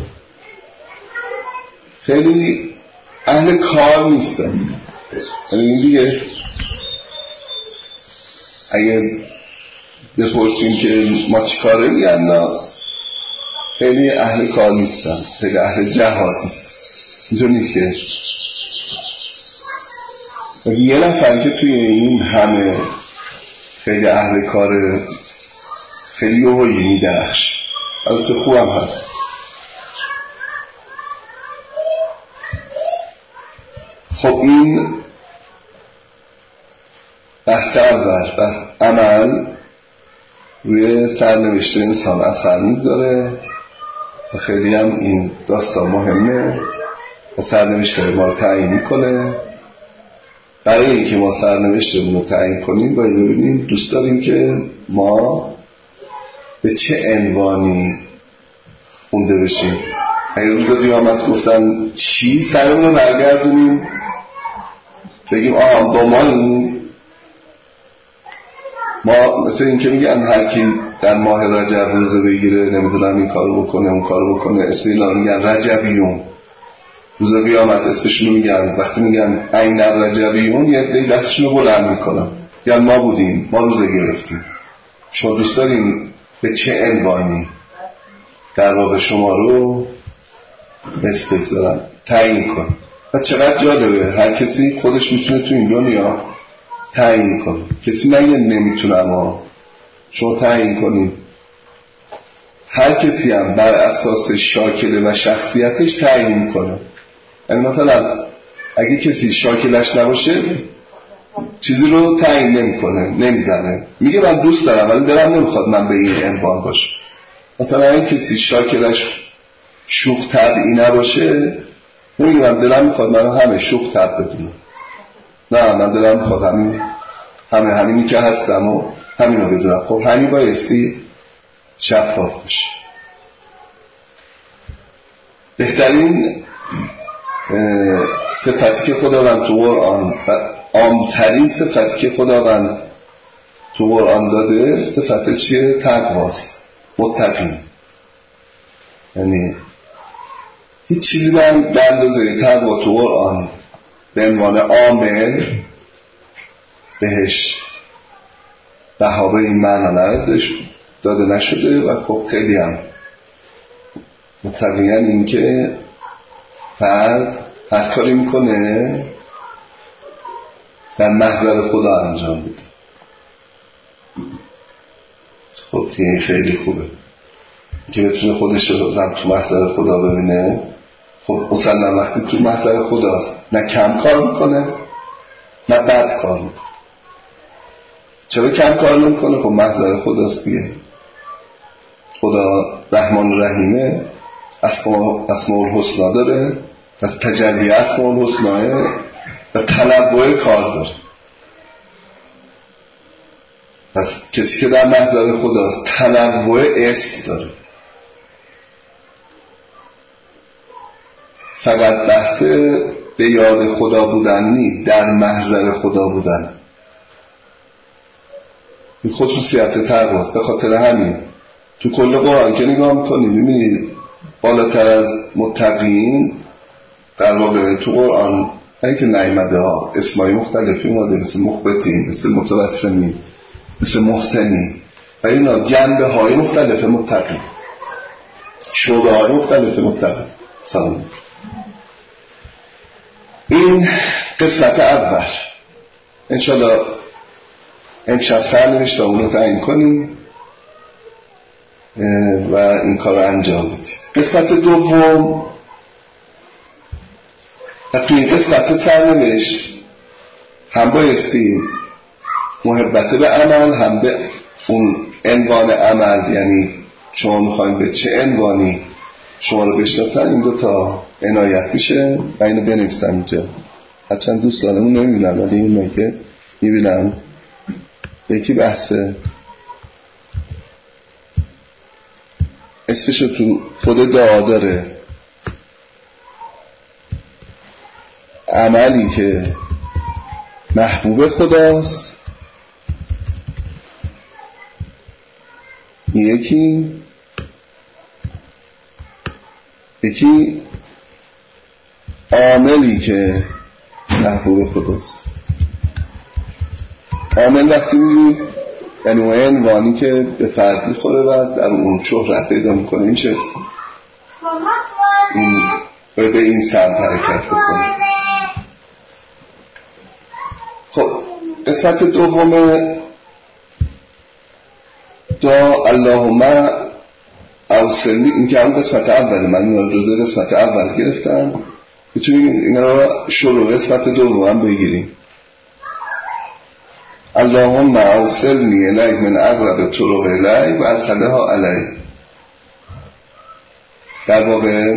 خیلی اهل کار نیستن. یعنی این دیگه اگه بپرسیم که ما چی کاره میگن، نه خیلی اهل کار نیستن، خیلی اهل جهاد نیستن. اینجا نیست که یه نفر که توی این همه خیلی اهل کار خیلی یوهایی میدرخش، البته خوبم هست. خب این بحث اول بحث عمل روی سرنوشت انسان اثر میگذاره و خیلی هم این داستان مهمه و سرنوشت ما رو تعیین میکنه. برای اینکه ما سرنوشتمون رو تعیین کنیم باید ببینیم دوست داریم که ما به چه عنوانی خونده بشیم. اگه روز قیامت گفتن چی سرمون رو برگردونیم بگیم آها با ما این ما مثل این که میگن هر کی در ماه رجب روزه بگیره نمیدونم این کارو بکنه اون کارو بکنه، اسم اینا رو میگن رجبیون. روز قیامت اسمشون رو میگن، وقتی میگن عین رجبیون یه دی دستشون رو بلند میکنن یعنی ما بودیم، ما روزه گرفتیم. شما دوست دارین به چه عنوانی در واقع شما رو بست بگذارن تعیین کن. و چقدر جالبه هر کسی خودش میتونه تو این دنیا تعیین کنه. کسی نگه نمیتونه، اما شما تعیین کنید. هر کسی هم بر اساس شاکله و شخصیتش تعیین کنه. یعنی مثلا اگه کسی شاکلش نباشه چیزی رو تعیین نمیکنه، نمیزنه، میگه من دوست دارم ولی دلم نمیخواد من به این عنوان باشه. مثلا اگه کسی شاکلش شوخ طبعی نباشه میگه من دلم میخواد منو همه شوخ طبع بدونم، نه من دلم میخواد همین همه همینی که هستم و همین رو بدونم. خب همین بایستی شفاف بشه. بهترین صفتی که خداوند تو قرآن و عامترین صفتی که خداوند تو قرآن داده صفت چیه؟ تقواست، متقین. یعنی هیچ چیزی من به اندازه تقوا تو قرآن به عنوان عامل بهش بها به این معنا داده نشده و خب خیلی هم متقین این که فرد هر کاری میکنه در محضر خدا انجام بده. خب این خیلی خوبه که بتونه خودش رو تو محضر خدا ببینه. خب مثلا وقتی تو محضر خداست نه کم کار میکنه نه بد کار میکنه. چرا کم کار نمیکنه؟ خب محضر خداست دیگه. خدا رحمان و رحیمه، اسماء الحسنا داره، از تجلی اسماء الحسناه و تنوع کار داره. پس کسی که در محضر خداست تنوع اسم داره. فقط بحث به یاد خدا بودن نی، در محضر خدا بودن. این خصوصیت تقواست. به خاطر همین تو کل قرآن که نگاه میکنی میبینید بالاتر از متقین در واقع تو قرآن هایی که نیامده ها اسمای مختلفی اومده، مثل مخبتین، مثل متوسمی، مثل محسنی و اینا جنبه های مختلف متقین، شعبه های مختلف متقین. سلام. این قسمت اول. انشالله امشب سرنوشت اون رو تعیین کنیم و این کار رو انجام بدیم. قسمت دوم، از توی قسمت سرنوشت هم بایستی محبت به عمل، هم به اون عنوان عمل، یعنی شما میخواین به چه عنوانی شما رو بشناسن، این دو تا عنایت میشه و اینو بنویسن اینجا. هرچند دوستانمون نمیبینن ولی این میگه میبینن. یکی بحثه اسمشو تو خود دعا داره، عملی که محبوب خداست. یکی یکی عاملی که محبوب خداست. عامل وقتی میگی یعنی اون عنوانی که به فرد میخوره و در اون شهرت پیدا میکنه، این چه این به این سمت حرکت بکنه. خب قسمت دوم دعا اللهم اوصلنی، این که هم قسمت اوله، من این رو جزء قسمت اول گرفتم، بتونیم این رو شروع قسمت دوم هم بگیریم. اللهم اوصلنی الیک من اقرب طرق الیک و اسهلها علیک. در واقع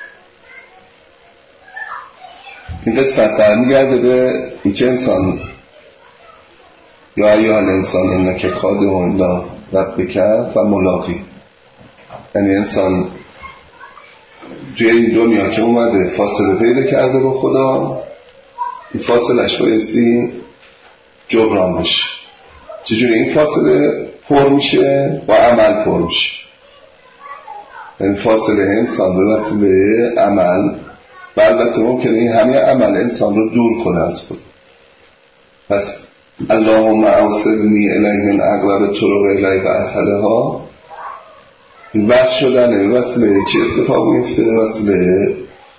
این قسمت برمیگرده به این که انسان یا ایها الانسان انک کادح الی ربک فملاقیه، یعنی انسان توی این دنیا که اومده فاصله پیدا کرده با خدا، این فاصلهش بایستی جبران بشه. چجوری این فاصله پر میشه؟ با عمل پر میشه. این فاصله انسان به وسیله عمل، و البته ممکنه این همه عمل انسان رو دور کنه از خود. پس اللهم اوصلنی الیک من اقرب طرق الیک و اسهلها، این وصل شدن به وسیله چه اتفاق میفته؟ به وسیله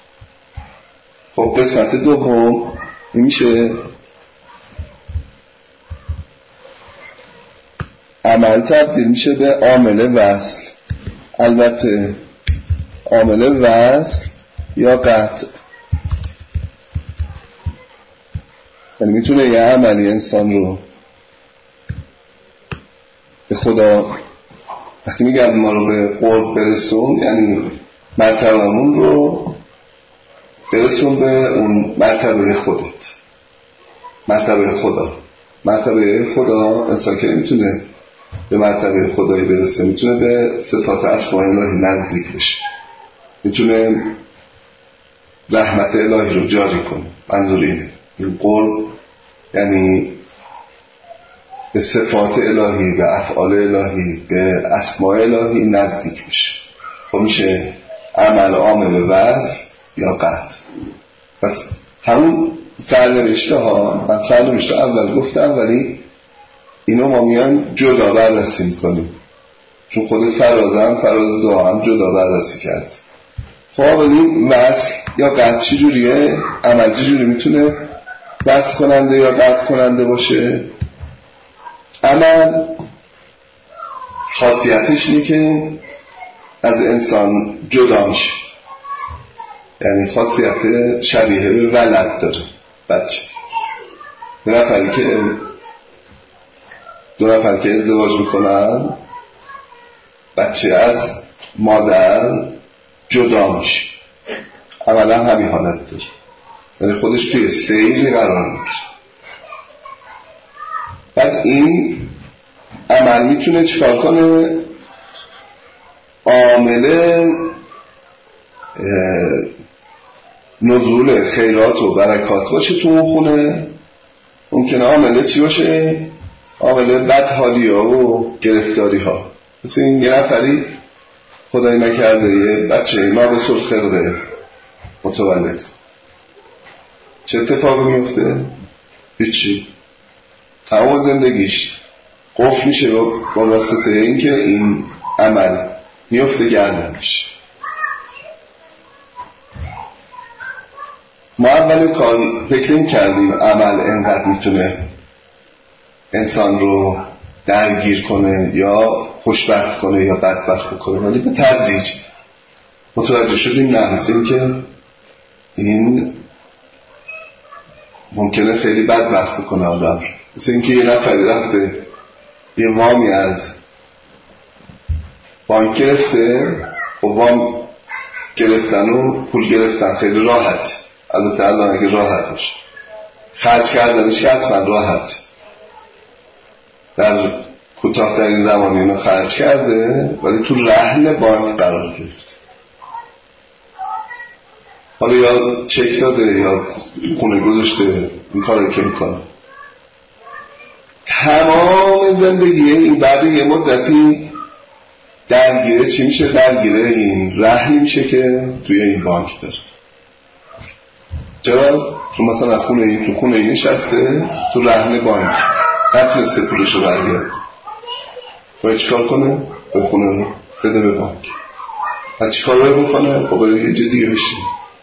خب قسمت دوم این میشه عمل تبدیل میشه به عامل وصل. البته عامل وصل یا قطع، یعنی میتونه یه عملی انسان رو به خدا وقتی میگه ما رو به قرب برسون، یعنی مرتبه‌مون رو برسون به اون مرتبه خودت، مرتبه خدا. مرتبه خدا انسان که نمیتونه به مرتبه خدایی برسه، میتونه به صفات اسماء الهی نزدیک بشه، میتونه رحمت الهی رو جاری کنه. منظور اینه، این قرب یعنی به صفات الهی، به افعال الهی، به اسماء الهی نزدیک بشه. خب میشه عمل عامل وصل یا قطع. پس همون سرنوشته ها، من سرنوشته اول گفتم ولی اینو ما میان جدا بررسی میکنیم، چون خود فراز هم فراز دعا هم جدا بررسی کرد. خب ولی وصل یا قطع چی جوریه؟ عمل چی جوری میتونه وصل کننده یا قطع کننده باشه؟ عمل خاصیتش اینه که از انسان جدا میشه، یعنی خاصیت شبیه به ولد داره. بچه دو نفری که دو نفر که ازدواج میکنن، بچه از مادر جدا میشه، اولا همین حالت داره، یعنی خودش توی سیل قرار میگیره. بعد این عمل میتونه چیکار کنه؟ عامل نزول خیرات و برکات باشه تو اون خونه. ممکنه عامل چی باشه؟ عامل بدحالی ها و گرفتاری ها. مثل این یه نفری خدای نکرده یه بچه ناقص الخلقه متولد، چه اتفاقی میفته؟ هیچی، تمام زندگیش قفل میشه با واسطه این که این عمل میفته گردنش. ما اول کار فکر این کردیم عمل انقدر میتونه انسان رو درگیر کنه یا خوشبخت کنه یا بدبخت کنه، ولی به تدریج متوجه شدیم نه، مثل این که این ممکنه خیلی بدبخت کنه آدم. مثل این که یه نفری رفته یه وامی از بانک گرفته، خب وام گرفتن و پول گرفتن خیلی راحت، البته الان اگه راحت باشه، خرج کردنش حتما راحت، در کوتاه‌ترین زمان اینو خرج کرده ولی تو رهن بانک قرار گرفت. حالا یا چک داده یا خونه گذاشته، این کارو که میکنه تمام زندگی این بعد یه مدتی درگیره چی میشه؟ درگیره این رهنی میشه که توی این بانک داره. چرا؟ تو مثلا خونه این تو خونه این نشسته تو رهن بانک، نتونسته پولشو برگرده، باید چیکار کنه؟ به خونه رو بده به بانک. بعد چیکار باید بکنه؟ خب باید یه جا دیگه بشینه.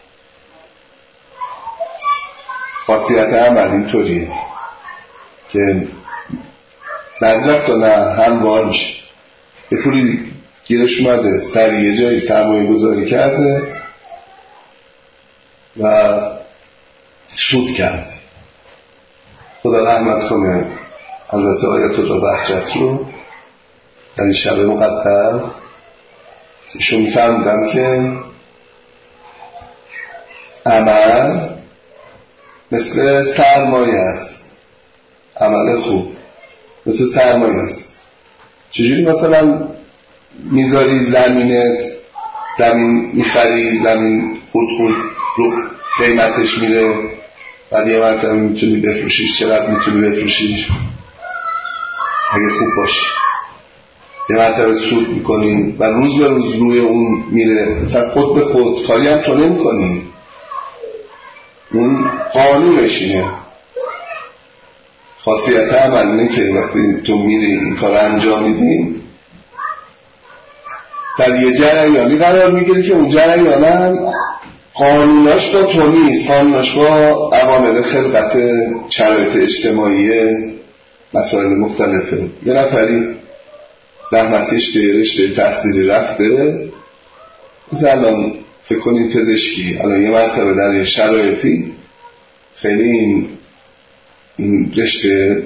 خاصیت عمل اینطوریه که بعضی وقتا نه هموار میشه، یه پولی گیرش اومده، سریع یه جایی سرمایه گذاری کرده و سود کرده. خدا رحمت کنه حضرت آیت الله بهجت رو در این شب مقدس، ایشون می‌فرمودن که عمل مثل سرمایه است، عمل خوب مثل سرمایه است. چجوری مثلا میذاری زمینت، زمین میخری، زمین خود خود رو قیمتش میره، بعد یه مرتبه میتونی بفروشیش، چقدر میتونی بفروشیش اگه خوب باشه، یه مرتبه سود میکنی و روز به روز روی اون میره، مثلا خود به خود کاری هم تو نمی کنی، اون قانونش اینه. خاصیت عمل اینه که وقتی تو میری این کار انجام میدی در یه جریانی قرار میگیری که اون جریان هم قانوناش با تو نیست، قانوناش با عوامل خلقت، شرایط اجتماعی، مسائل مختلفه. یه نفری زحمتش ده رشته تحصیلی رفته، مثلا الان فکر کنید پزشکی، الان یه مرتبه در یه شرایطی خیلی این این رشته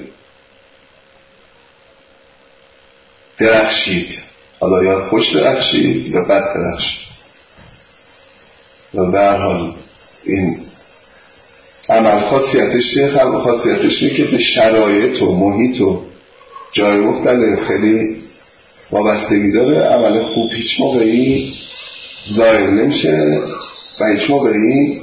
درخشید، حالا یا خوش درخشید یا بد درخشید و به هر حال این عمل خاصیتش چیه؟ خلق خاصیتش اینه که به شرایط و محیط و جای مختلف خیلی وابستگی داره. عمل خوب هیچ موقعی ضایع نمیشه و هیچ موقعی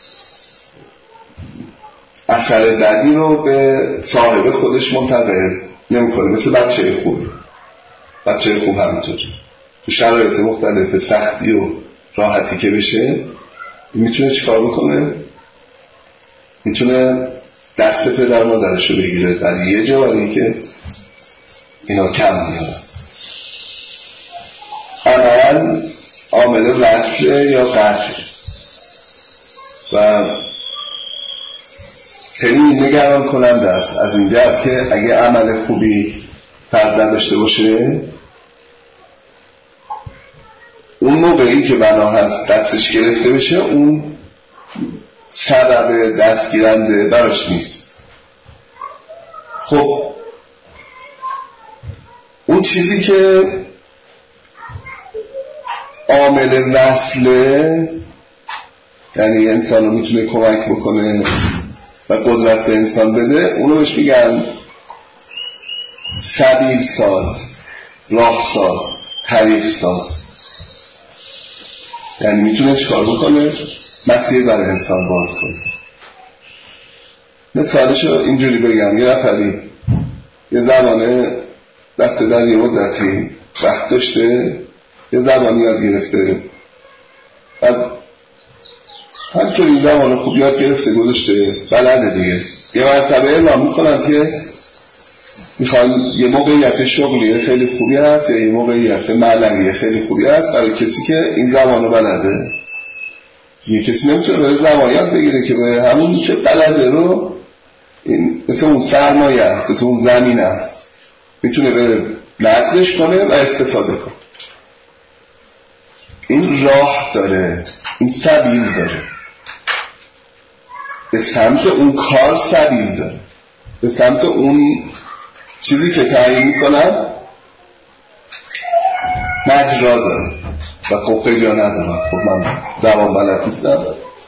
اثر بدی رو به صاحب خودش منتقل نمیکنه. مثل بچه خوب بچه خوب همینطور تو شرایط مختلف سختی و راحتی که بشه میتونه چیکار بکنه؟ میتونه دست پدر مادرش رو بگیره در یه جایی که اینا کم میاره. عمل عامل وصله یا قطع و خیلی نگران کننده است از این جهت که اگه عمل خوبی فرد نداشته باشه اون موقعی که بنا هست دستش گرفته بشه اون سبب دستگیرنده براش نیست. خب اون چیزی که عامل وصله یعنی انسان رو میتونه کمک بکنه و قدرت به انسان بده اونو بهش میگن سبیل ساز، راه ساز، طریق ساز. یعنی میتونه چکار بکنه؟ مسیر برای انسان باز کنه. مثالشو اینجوری بگم، یه نفری یه زمانه رفته در یه مدتی وقت داشته یه زبانی یاد گرفته بعد همچون این زبان خوب یاد گرفته گذاشته بلده دیگه. یه مرتبه اعلام میکنن که میخوان یه موقعیت شغلی خیلی خوبی هست یا یه موقعیت معنوی خیلی خوبی هست برای کسی که این زبانو بلده. یه کسی نمیتونه برای زبان یاد بگیره که به همون که بلده رو این مثل اون سرمایه است، مثل اون زمین است، میتونه بره نقدش کنه و استفاده کنه. این راه داره، این سبیل داره، به سمت اون کار سبیل داره، به سمت اون چیزی که تعیین میکنن مجرا داره و خب خیلی ها ندارم. خب من دوام بلد نیستم.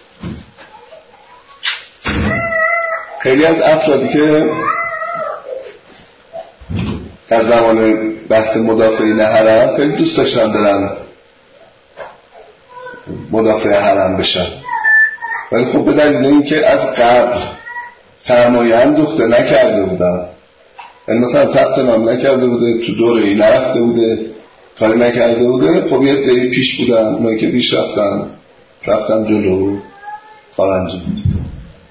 خیلی از افرادی که در زمان بحث مدافعین حرم خیلی دوست داشتن دارن مدافع حرم بشن، ولی خب به دلیل اینکه از قبل سرمایه اندوخته نکرده بودن، یعنی مثلا ثبت نام نکرده بوده، تو دوره ای نرفته بوده، کاری نکرده بوده، خب یه عده‌ای پیش بودن، اونایی که پیش رفتن رفتن جلو کار انجام میدادن.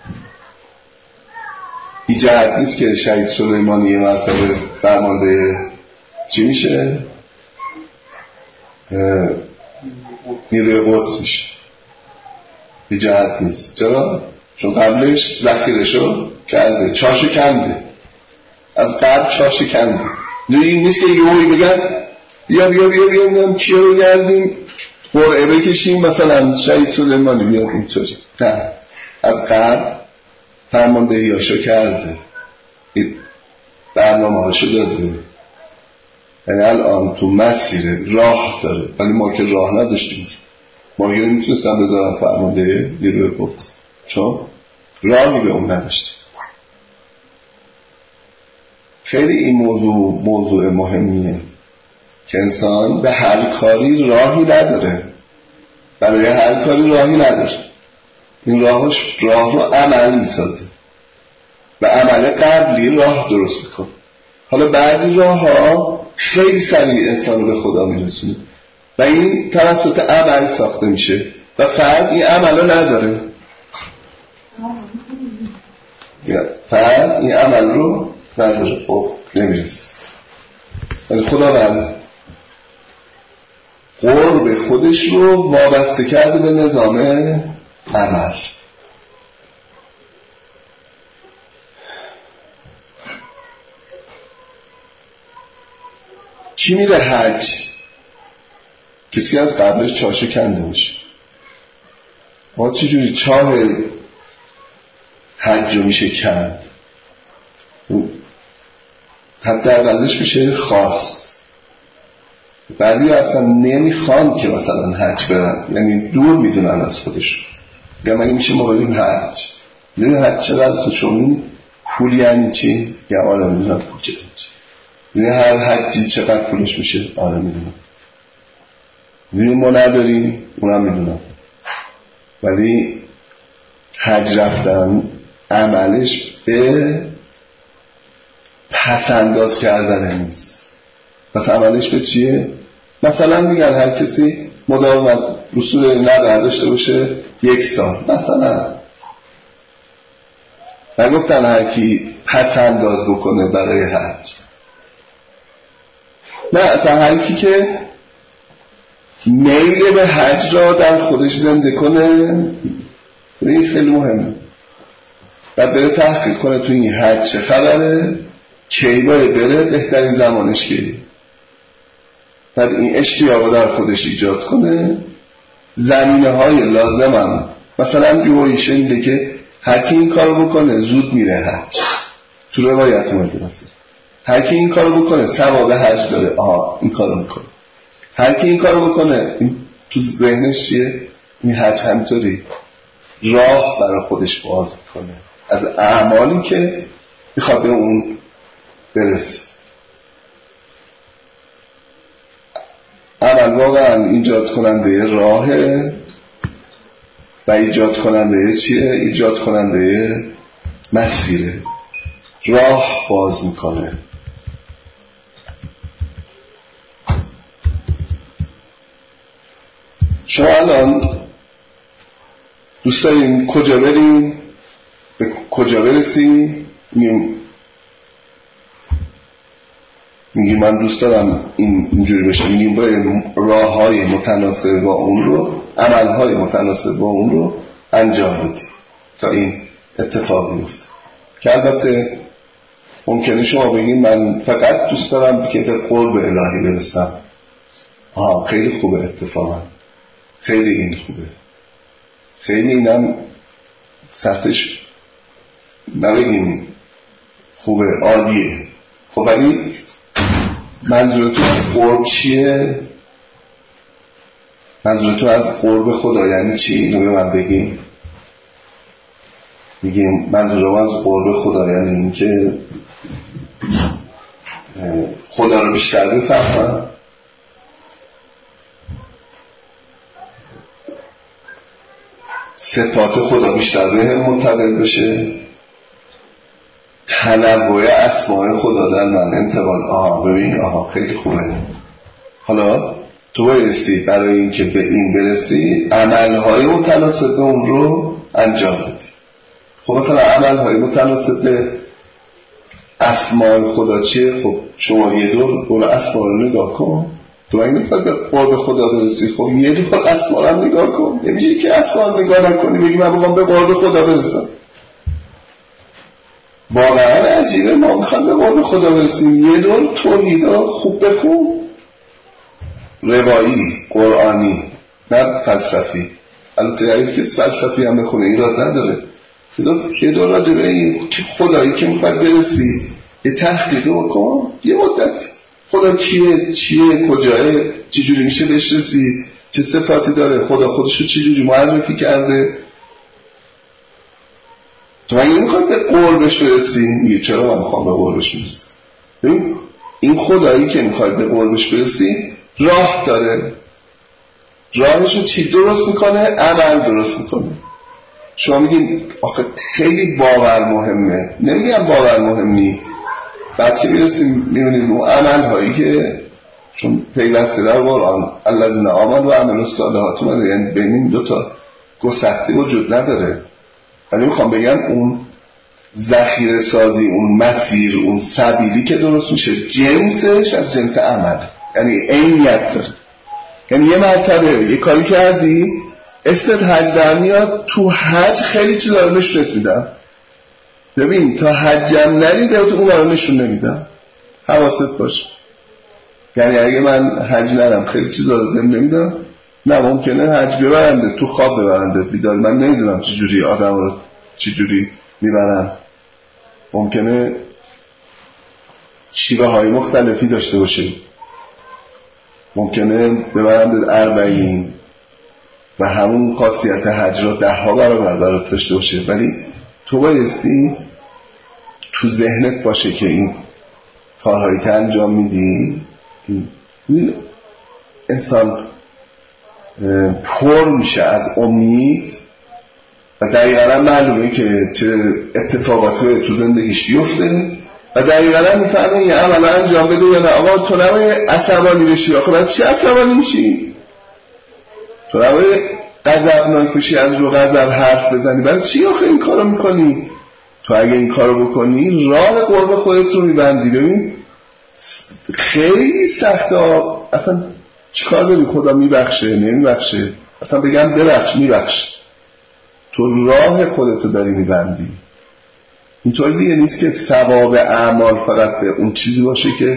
این جهت نیست که شهید سلیمانی یه مرتبه فرمانده چی میشه؟ نیروی قدس میشه. این جهت نیست. چرا؟ چون قبلش ذخیره‌شو کرده، چاشو کنده، از قبل چاشو کنده. این نیست که یه موری بگن بیا بیا بیا بیا بیا چیه رو گردیم قرعه بکشیم مثلا شهید سلیمانی بیاد اینطوری. نه، از قبل فرماندهیاشو کرده، برنامه هاشو داده. یعنی الان تو مسیر راه داره، ولی ما که راه نداشتیم، ما یه نمیتونستم بذارم فرمانده نیروی قدس چون راهی به اون نداشتیم. خیلی این موضوع موضوع مهمیه که انسان به هر کاری راهی نداره، برای هر کاری راهی نداره. این راهش راه رو عمل میسازه و عمل قبلی راه درست میکنه. حالا بعضی راه ها خیلی سریع انسان رو به خدا میرسونه و این توسط عمل ساخته میشه و فرد این عمل رو نداره. فرد این عمل رو نداره، خب نمیرسه. ولی خداوند قرب خودش رو وابسته کرده به نظام عمل. کی میره حج؟ کسی که از قبلش چاشو کنده باشه. ما چجوری چاه حج رو میشه کند؟ حتی اولش میشه خواست. بعضی اصلا نمیخوان که مثلا حج برن، یعنی دور میدونن از خودشون. یا مگه میشه ما بریم حج؟ میدونی حج چقدر چون پول یعنی چی؟ یه آره میدونم پول چه چی. میدونی هر حجی چقدر پولش میشه؟ آره میدونم. میدونی ما نداریم؟ اونم میدونم. ولی حج رفتن عملش به پسنداز کردن نیست. پس عملش به چیه؟ مثلا میگن هر کسی مداومت رسول نظر داشته باشه یک سال مثلا، نگفتن هر کی پسنداز بکنه برای حج، نه اصلا هر کی که میل به حج را در خودش زنده کنه. این خیلی مهمه. بعد بره تحقیق کنه تو این حج چه خبره، کی باید بره، بهترین زمانش کیه. بعد این اشتیاق در خودش ایجاد کنه. زمینه های لازم هم مثلا بیویشه میده که هر کی این کارو بکنه زود میره حج. تو روایت اومده مثلا هر کی این کارو بکنه ثواب حج داره، آها این کارو میکنه. هر کی این کارو بکنه این تو ذهنش چیه؟ این حج همینطوری راه برای خودش باز کنه از اعمالی که میخواد به اون برسه. عمل واقعا ایجاد کننده راهه و ایجاد کننده چیه؟ ایجاد کننده مسیره، راه باز میکنه. شما الان دوست داریم کجا بریم؟ به کجا برسیم؟ میگیم میگیم من دوست دارم این اینجوری بشه. میگیم باید راه های متناسب با اون رو، عمل های متناسب با اون رو انجام بدیم تا این اتفاق بیفته. که البته ممکنه شما بگیم من فقط دوست دارم که به قرب الهی برسم. آها خیلی خوبه، اتفاقا خیلی این خوبه، خیلی اینم سطحش نبگیم خوبه، عالیه. خب ولی منظور تو از قرب چیه؟ منظور تو از قرب خدا یعنی چی؟ اینو به من بگیم. میگیم منظور از قرب خدا یعنی این که خدا رو بیشتر بفهمم، صفات خدا بیشتر به هم منتقل بشه، تنوع اسماء خدا در من انتقال. آها ببین، آها خیلی خوبه. حالا تو بایستی برای این که به این برسی عملهای متناسب به اون رو انجام بدی. خب مثلا عملهای متناسب به اسماء خدا چیه؟ خب شما یه دور برو اسماء رو نگاه کن. تو اگه میخواد به قرب خدا برسی خب یه دور اسماء رو نگاه کن. نمیشه که اسماء رو نگاه نکنی بگی من بخوام به قرب خدا برسم. واقعا عجیبه. ما میخوام به قرب خدا برسیم یه دور توحیدا خوب بخون، روایی قرآنی نه فلسفی. البته اگه کسی فلسفی هم بخونه ایراد نداره. یه دور راجع به این خدایی که میخواد برسی یه تحقیق بکن یه مدت. خدا کیه، چیه، کجاه، چجوری میشه بهش رسید، چه صفاتی داره، خدا خودشو چجوری معرفی کرده. تو اگه نمیخواد به قربش برسی میگه چرا من میخوام به قربش برسی؟ ببین این خدایی که میخواد به قربش برسی راه داره. راهشو چی درست میکنه؟ عمل درست میکنه. شما میگین آخه خیلی باور مهمه. نمیگم باور مهم نی. بعد که میرسیم میبینید اون عمل هایی که چون پیوسته در قرآن الذین آمنوا و عملوا الصالحات اومده، یعنی بین این دوتا گسستی وجود نداره. ولی میخوام بگم اون ذخیره سازی، اون مسیر، اون سبیلی که درست میشه جنسش از جنس عمل، یعنی عینیت داره. یعنی یه مرتبه یه کاری کردی اسمت حج در میاد، تو حج خیلی چیزا رو نشونت میدم. ببین تا حجم نری به تو اون رو نشون نمیدم، حواست باشه. یعنی اگه من حج نرم خیلی چیزا رو نمیدم. نه ممکنه حج ببرنده تو خواب ببرنده بیدار، من نمیدونم چجوری آدم رو چجوری میبرن. ممکنه شیوه های مختلفی داشته باشه. ممکنه ببرنده اربعین و همون خاصیت حج رو ده ها برابر برات داشته باشه. ولی تو بایستی تو ذهنت باشه که این کارهایی که انجام میدی این انسان پر میشه از امید و دقیقا معلومه که چه اتفاقاتی تو زندگیش بیفته و دقیقا میفهمه یه عمل انجام بده یا نه. آقا تو نباید عصبانی بشی. آخه چی عصبانی میشی؟ تو نباید غضبناک بشی، از رو غضب حرف بزنی. برای چی آخه این کارو میکنی؟ تو اگه این کارو بکنی راه قرب خودت رو میبندی. ببین خیلی سخته. اصلا چیکار داری؟ خدا میبخشه نمیبخشه؟ اصلا بگم ببخش میبخش، تو راه خودت رو داری میبندی. اینطوری دیگه نیست که ثواب اعمال فقط به اون چیزی باشه که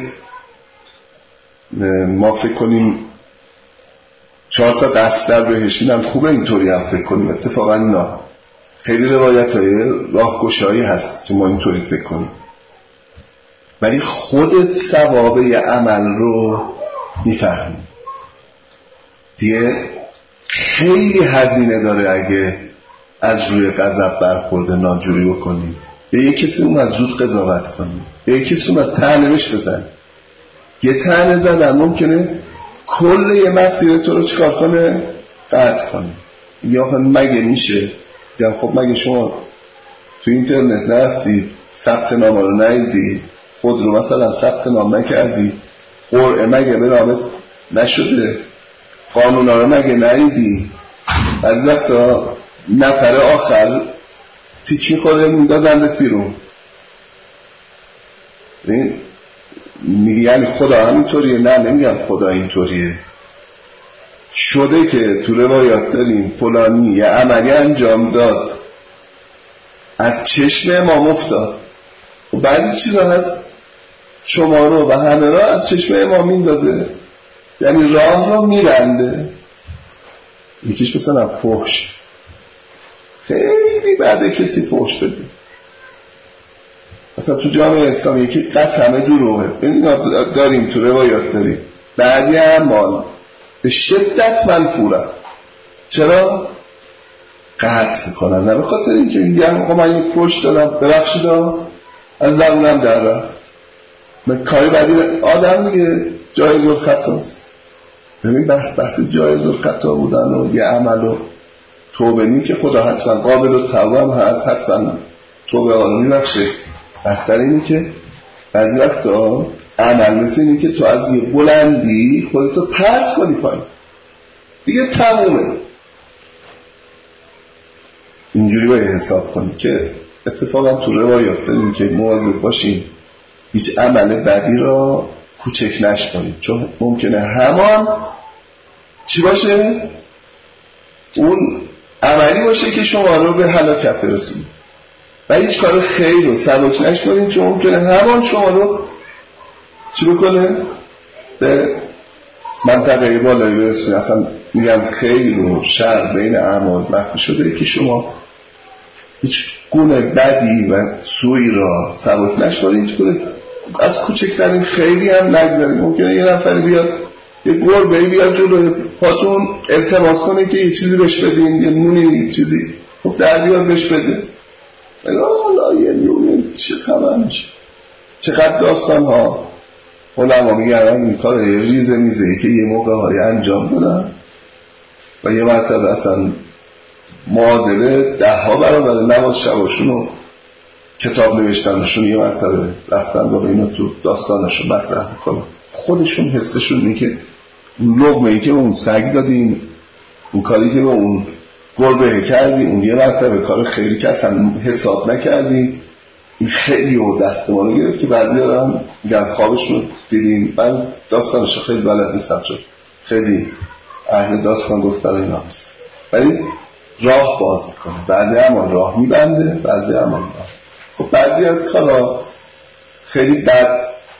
ما فکر کنیم چهار تا دست در بهش میدن. خوبه اینطوری هم فکر کنیم. اتفاقا نه، خیلی روایت های راهگشایی هست که ما اینطوری فکر کنیم، ولی خودت ثواب یه عمل رو میفهمی. دیگه خیلی هزینه داره اگه از روی غضب برخورده ناجوری بکنی، به یه کسی اومد زود قضاوت کنی، به یه کسی اومد طعنه‌بش بزن. یه طعنه زدن ممکنه کل یه مسیر تو رو چیکار کنه؟ قطع کنه. یا آخه مگه میشه؟ یا خب مگه شما تو اینترنت نرفتی ثبت نام رو ندیدی؟ خود رو مثلا ثبت نام نکردی؟ قرعه مگه به نامت نشده؟ قانونا رو مگه ندیدی؟ از وقتا نفر آخر تیک میخوره میدادندت بیرون. میگه یعنی خدا همینطوریه؟ نه نمیگم خدا اینطوریه. شده که تو روایات داریم فلانی یه عملی انجام داد از چشم امام افتاد. و بعضی چیزا هست شما رو و همه را از چشم امام میندازه، یعنی راه رو میرنده. یکیش مثلا فحش، خیلی بعد کسی فحش بده. مثلا تو جامعه اسلامی یکی قسمه دروغه. داریم تو روایات داریم بعضی اعمال به شدت منفورن. چرا؟ قطع میکنن. نه به خاطر اینکه میگن آقا من یک فحش دادم ببخشید از زبونم در رفت. من کاری بعدی آدم میگه جایز الخطاست. ببین بحث بحث جایز الخطا بودن و یه عمل و توبه نی که خدا حتما قابل و توبه هم هست، حتما توبه آنو میبخشه. بحث در اینی که بعضی وقتا عمل مثل اینی که تو از یه بلندی خودتو پرت کنی پایین، دیگه تمومه. اینجوری باید حساب کنی که اتفاقا تو روایات داریم که مواظب باشیم هیچ عمل بدی را کوچک نشکنید، چون ممکنه همان چی باشه؟ اون عملی باشه که شما رو به هلاکت برسونه. و هیچ کار خیر رو سبک نشکنید، چون ممکنه همان شما رو چی بکنه؟ به منطقه بالایی برسونه. اصلا میگم خیر و شر بین اعمال مخفی شده که شما هیچ گونه بدی و سوی را سبک نشکنید. هیچ گونه از کوچکترین خیلی هم نگذارید. ممکنه یه نفری بیاد یه گربه بیاد جلوی پاتون التماس کنه که یه چیزی بهش بدین، یه نونی یه چیزی، خب در بیاد بهش بده. لا یه نونی چه خبر میشه؟ چقدر داستان ها علما میگن از این کار ریزه میزه که یه موقع های انجام دادن و یه مرتبه اصلا معادله ده ها برابر نماز شباشون و کتاب نوشتنشون یه مرتبه رفتن با اینا تو داستانشون مطرح میکنن. خودشون حسشون اینه که اون لقمه ای که اون سگ دادیم، اون کاری که به اون گربه کردی، اون یه مرتبه کار خیلی که اصلا حساب نکردی، این خیلی و دست ما رو گرفت که بعضی ها هم میگن خوابشون دیدیم. من داستانش خیلی بلد نیستم چون خیلی اهل داستان گفتن اینا هست، ولی راه باز میکنه. بعضی هم راه میبنده، بعضی هم راه. خب بعضی از کارا خیلی بد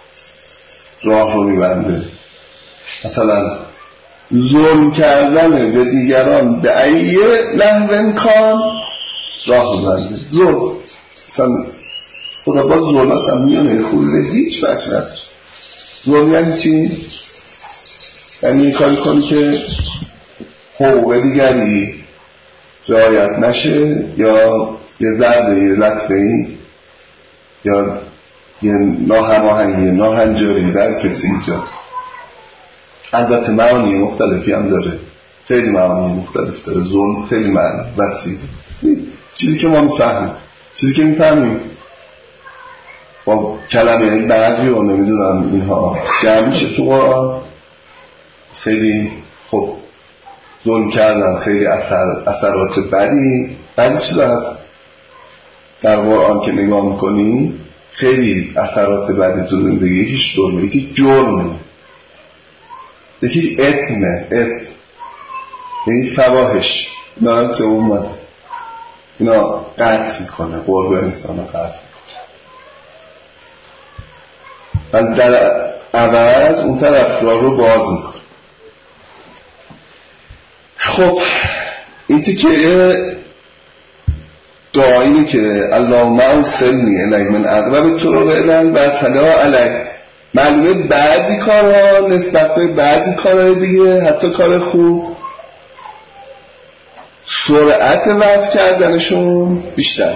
راه رو میبنده. مثلا ظلم کردن به دیگران به ایه نحو امکان راه میبنده. ظلم مثلا خدا باز ظلم اصلا میانه خوله هیچ بچه نداره. ظلم یعنی چی؟ یعنی این کاری کنی که حقوق دیگری رعایت نشه یا یه ضربه یه لطمه‌ای یا یه ناهماهنگی ناهنجاری در کسی ایجاد. البته معانی مختلفی هم داره، خیلی معانی مختلف داره. ظلم خیلی معنی وسیع، چیزی که ما میفهمیم، چیزی که میفهمیم با کلمه بعدی و نمیدونم اینها جمع میشه تو قرآن. خیلی خب ظلم کردن خیلی اثر اثرات بدی بعدی چیزا هست در قرآن که نگاه میکنی، خیلی اثرات بدی تو زندگی. یکیش ظلمه، یکی جرمه، یکیش اثمه، اثم یعنی فواحش. اینا تو اومد اینا قطع میکنه، قرب انسان قطع میکنه. و در عوض اون طرف را رو باز میکنه. خب این تیکه دعایینه که اللهم اوصلنی الیک من اقرب طرق الیک و اسهلها علیک. معلومه بعضی کارها نسبت به بعضی کارهای دیگه، حتی کار خوب، سرعت وصل کردنشون بیشتر.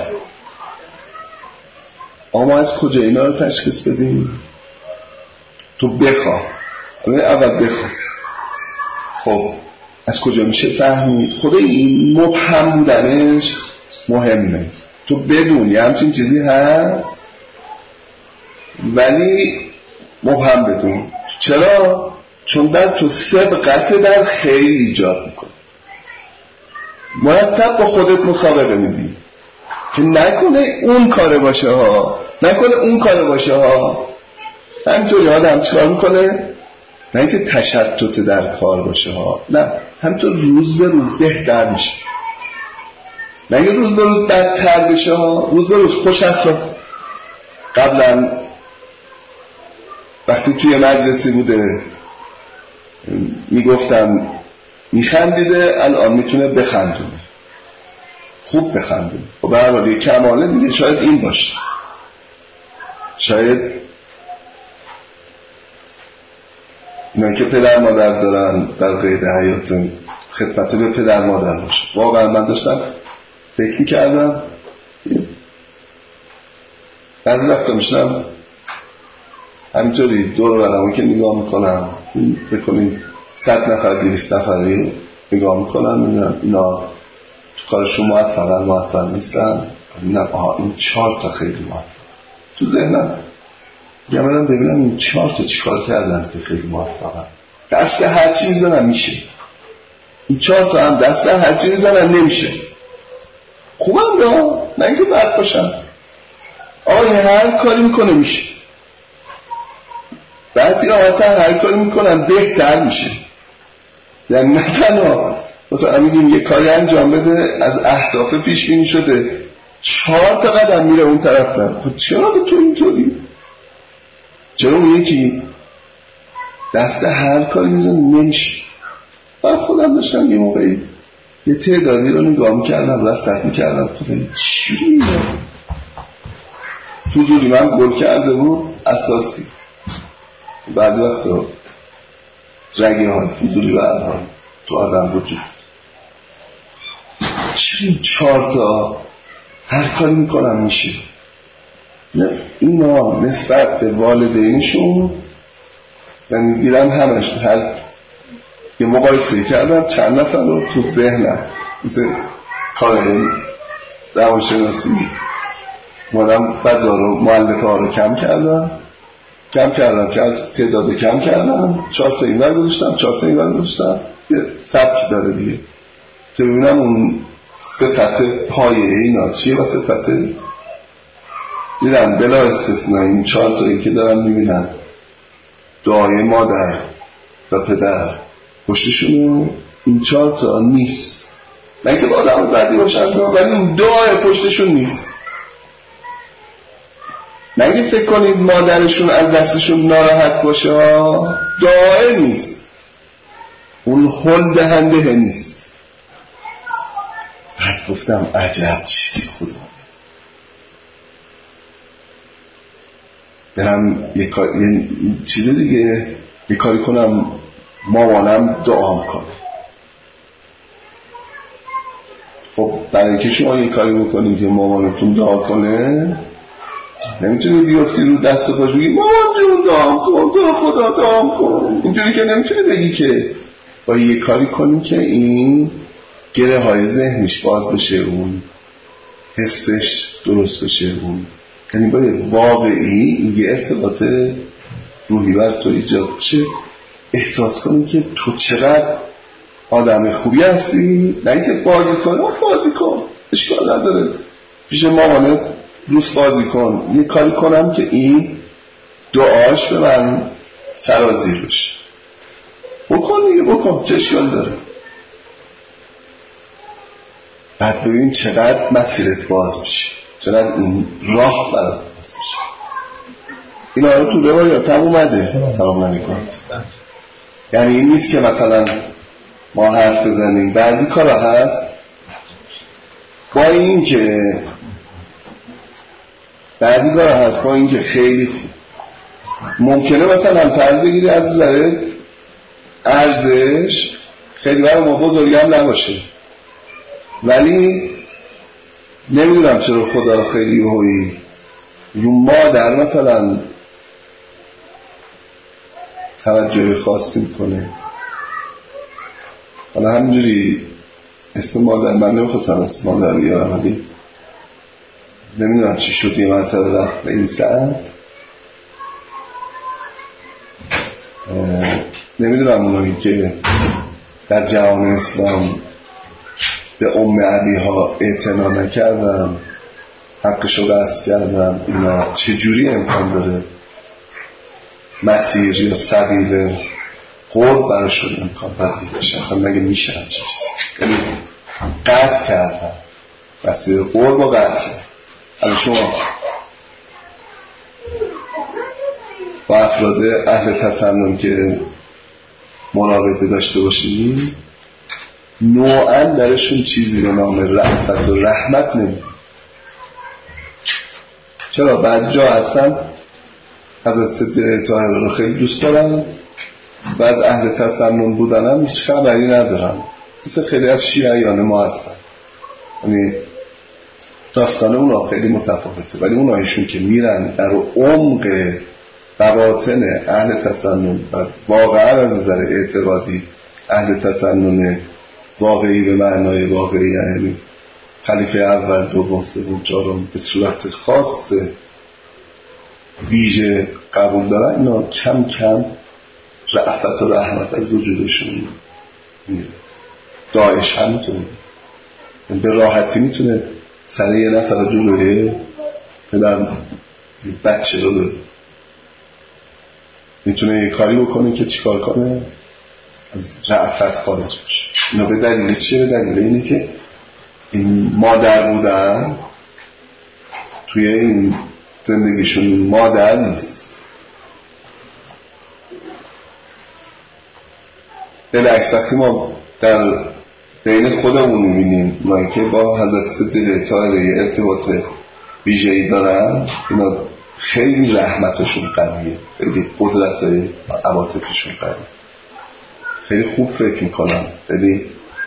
اما از کجا اینا رو تشخیص بدیم؟ تو بخواه اول بخواه. خب از کجا میشه فهمید؟ خود این مبهم بودنش مهمه. تو بدون یه همچین چیزی هست ولی مبهم بدون. چرا؟ چون در تو سبقت در خیر ایجاد میکنه. مرتب با خودت مسابقه میدی که نکنه اون کاره باشه ها، نکنه اون کاره باشه ها. همینطوری آدم چیکار میکنه؟ نه اینکه تشتت در کار باشه ها، نه همینطور روز به روز بهتر میشه، نه اینکه روز به روز بدتر بشه ها، روز به روز خوش اخلاق. قبلا وقتی توی مجلسی بوده میگفتم میخندیده، الان میتونه بخندونه، خوب بخندونه. و به هر حال یک کماله دیگه شاید این باشه. شاید اینا که پدر مادر دارن در قید حیات خدمت به پدر مادر باشه. واقعا من داشتم فکر میکردم بعضی وقتا میشنم همینطوری دور برمون که نگاه میکنم، بکنیم صد نفر دویست نفری نگاه میکنم، میبینم اینا تو کارشون موفقن موفق نیستن، میبینم آها این چهار تا خیلی موفق. تو ذهنم میگم ببینم این چهار تا چی کار کردن که خیلی موفقن. دست هر چی میزنن میشه، این چهار تا هم دست هر چی میزنن نمیشه. خوبم دا، نه اینکه بد باشن. آقا این هر کاری میکنه میشه. بعضی ها اصلا هر کاری میکنن بهتر میشه. یعنی نه تنها مثلا میگیم یه کاری انجام بده، از اهداف پیش بینی شده، چهار تا قدم میره اون طرف در. خب چرا به تو اینطوری؟ چرا اون یکی دست هر کاری میزن نمیشه؟ من خودم داشتم یه موقعی یه تعدادی رو نگاه میکردم، رصد میکردم، خودم چی میگم فضولی من گل کرده بود اساسی. بعضی وقتا رگه های فضولی برها تو آدم وجود. چرا چهار تا هر کاری میکنم میشه؟ نه اینا نسبت به والدینشون من دیدم همش هر یه مقایسه کردم چند نفر رو تو ذهنم، مثل کار روانشناسی مادم فضا رو مؤلفه ها رو کم کردم کم کردم که از تعداد کم کردم، چهار تا اینور گذاشتم، چهار تا اینور گذاشتم، یه سبک داره دیگه که ببینم اون صفت پایه اینا چیه و صفت دیدم بلا استثنایی این چهار تا این که دارم میبینم دعای مادر و پدر پشتشونو، این چهار تا نیست. نه که با آدم بدی باشن ولی این دعای پشتشون نیست. نگه فکر کنید مادرشون از دستشون ناراحت باشه، دعای نیست، اون هل دهنده نیست. بعد گفتم عجب چیزی خدا، برم یه کار یه چیز دیگه یه کاری کنم مامانم دعا کنه. خب برای که شما یه کاری بکنید که مامانتون دعا کنه، نمیتونی بیافتی رو دست خود بگی مامان جون دعا کن، تو خدا دعا کن. اینجوری که نمیتونی بگی که با یه کاری کنی که این گره های ذهنش باز بشه، اون حسش درست بشه، اون یعنی باید واقعی یه ارتباط روحی بر تو ایجاد بشه، احساس کنی که تو چقدر آدم خوبی هستی، نه اینکه بازی کن بازی کن اشکال نداره پیش مامانت روز بازی کن، یه کاری کنم که این دعاش به من سرازیر بشه، بکن دیگه بکن، چه اشکال داره. بعد ببین چقدر مسیرت باز میشه، چقدر این راه برات باز میشه. این آره تو روایات هم اومده. سلام علیکم. یعنی این نیست که مثلا ما حرف بزنیم، بعضی کارا هست با این که بعضی کارا هست با این که خیلی خوب ممکنه مثلا فرض بگیری از نظر ارزش خیلی برای ما بزرگی هم نباشه، ولی نمیدونم چرا خدا خیلی هوی رو مادر مثلا توجه خاصی میکنه. حالا همینجوری اسم مادر من نمیخواستم اسم مادر بیارم، ولی نمیدونم چی شد یه مرتبه رفت به این ساعت، نمیدونم اونایی که در جهان اسلام به ام علیها اعتنا نکردن، حقشو غصب کردن، اینا چجوری امکان داره مسیر یا سبیل قرب براشون امکان پذیر بشه؟ اصلا مگه میشه همچه چیز؟ یعنی قطع کردن مسیر قرب و قطع کردن. حالا شما با افراد اهل تسنن که مراقبه داشته باشید، نوعا درشون چیزی به نام رحمت و رحمت نمید. چرا بعد جا هستن حضرت صدیقه طاهره رو خیلی دوست دارن و از اهل تسنن بودن هم هیچ خبری ندارن، مثل خیلی از شیعیان ما هستن. یعنی داستان اونا خیلی متفاوته، ولی اونایشون که میرن در عمق بواطن اهل تسنن و واقعا از نظر اعتقادی اهل تسنن واقعی به معنای واقعی، یعنی خلیفه اول دوم سوم چهارم به صورت خاص ویژه قبول دارن، اینا کم کم رأفت و رحمت از وجودشون میره. داعش هم میتونه به راحتی میتونه سر یه نفر جلوی پدر بچه رو بره، میتونه یه کاری بکنه که چیکار کنه از رأفت خارج بشه. اینا به دلیل چیه؟ به دلیل اینه که این مادر بودن توی این زندگیشون مادر نیست. بالعکس وقتی ما در بین خودمون میبینیم ما که با حضرت صدیقه طاهره ارتباط ویژه‌ای دارن، اینا خیلی رحمتشون قویه، خیلی قدرت عواطفشون قویه، خیلی خوب فکر میکنن. خیلی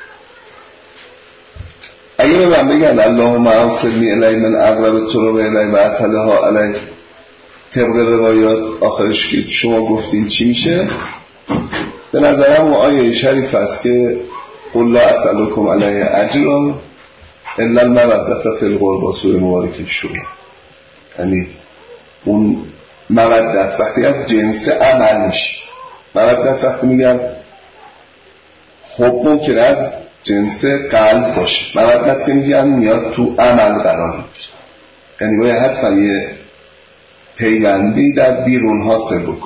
اگه به من بگن اللهم اوصلنی الی من اقرب طرق الی و اسهلها علی طبق روایات آخرش که شما گفتین چی میشه؟ به نظرم اون آیه شریف است که قل لا اسألکم علیه اجرا الا المودة فی القربى سوره مبارکه شروع. یعنی اون مودت وقتی از جنس عمل میشه. مودت وقتی میگن خب ممکن از جنس قلب باشه، مودت که میگن میاد تو عمل قرار میگیره، یعنی باید حتما یه پیوندی در بیرون حاصل بکن.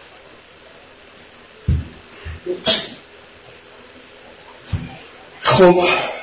خب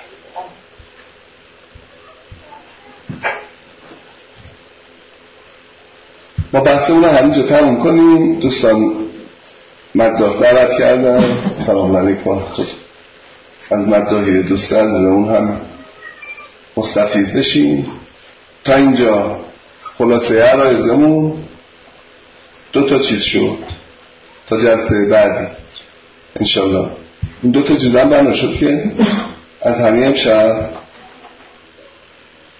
ما بحثمون رو همینجا تموم کنیم. دوستان مداح دعوت کردن، سلام علیکم، از مداحی دوست عزیزمون هم مستفیض بشیم. تا اینجا خلاصه عرایزمون دو تا چیز شد تا جلسه بعدی انشالله. این دو تا چیز هم بنا شد که از همین امشب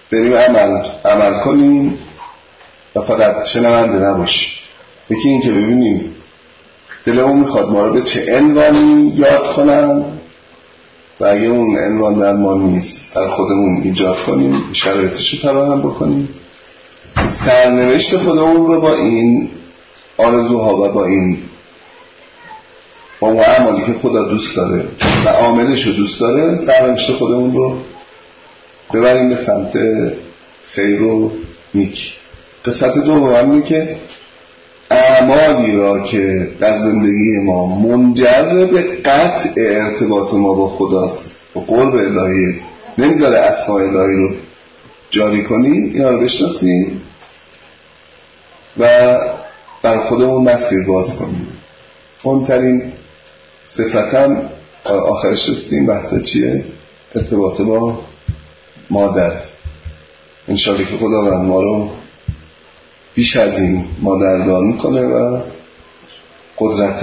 بریم عمل عمل کنیم و فقط شنونده نباشیم. یکی این که ببینیم دلمون میخواد ما رو به چه عنوانی یاد کنن و اگه اون عنوان در ما نیست در خودمون ایجاد کنیم، شرایطش رو فراهم بکنیم، سرنوشت خودمون رو با این آرزوها و با این با اون اعمالی که خدا دوست داره و عاملش رو دوست داره سرنوشت خودمون رو ببریم به سمت خیر و نیکی. قسمت دوم اینه که اعمالی را که در زندگی ما منجر به قطع ارتباط ما با خداست و قرب الهی نمیذاره اسماء الهی رو جاری کنیم، اینا رو بشناسیم و بر خودمون مسیر باز کنیم. مهمترین صفتم آخرش رسیدیم بحث چیه؟ ارتباط با مادر. انشاءالله که خداوند ما رو بیش از این مادردار میکنه و قدرت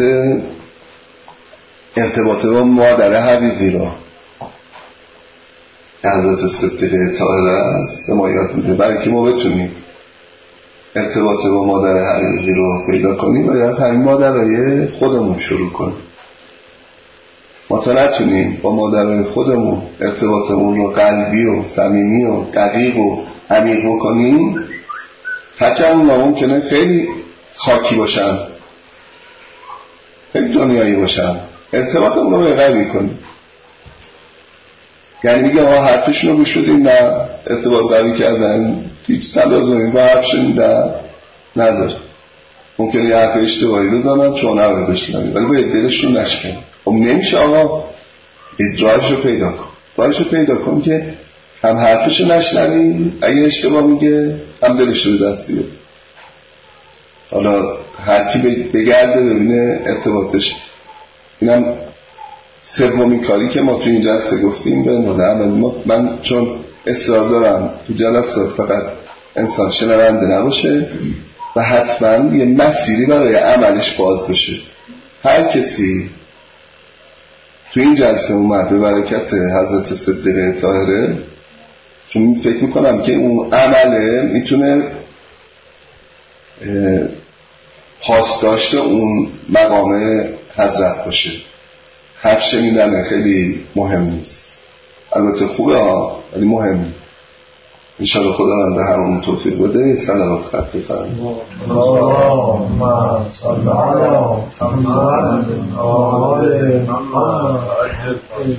ارتباط با مادر حقیقی را حضرت صدیقه طاهره است به ما یاد میده. برای که ما بتونیم ارتباط با مادر حقیقی رو پیدا کنیم و از همین مادرای خودمون شروع کنیم. ما تا نتونیم با مادرای خودمون ارتباطمون رو قلبی و صمیمی و دقیق و عمیق بکنیم، هرچند اونا ممکنه خیلی خاکی باشن، خیلی دنیایی باشن، ارتباطمون رو بهتر میکنیم. یعنی میگه ما حرفشون رو گوش بدیم، نه ارتباط قوی کردن هیچ تلازمی با حرف شنیدن نداره. ممکنه یه حرف اشتباهی بزنن چون نباید بشنویم، ولی باید دلشون نشکنیم. خب نمیشه آقا، راهش رو پیدا کن، راهش رو پیدا کن که هم حرفش رو نشنویم، اگه اشتباه میگه هم دلش رو دست بیاره. حالا هر کی بگرده ببینه ارتباطش. اینم سومین کاری که ما تو این جلسه گفتیم به مدعم. من چون اصرار دارم تو جلسات فقط انسان شنونده نباشه و حتما یه مسیری برای عملش باز بشه. هر کسی تو این جلسه اومد به برکت حضرت صدیقه طاهره، چون فکر میکنم که اون عمله میتونه پاسداشت اون مقام حضرت باشه. حرف شنیدن خیلی مهم نیست، البته خوبه ها، ولی مهم. انشاءالله خداوند به همون توفیق بده. صلوات خط بفرمایید. اللهم صل علی محمد.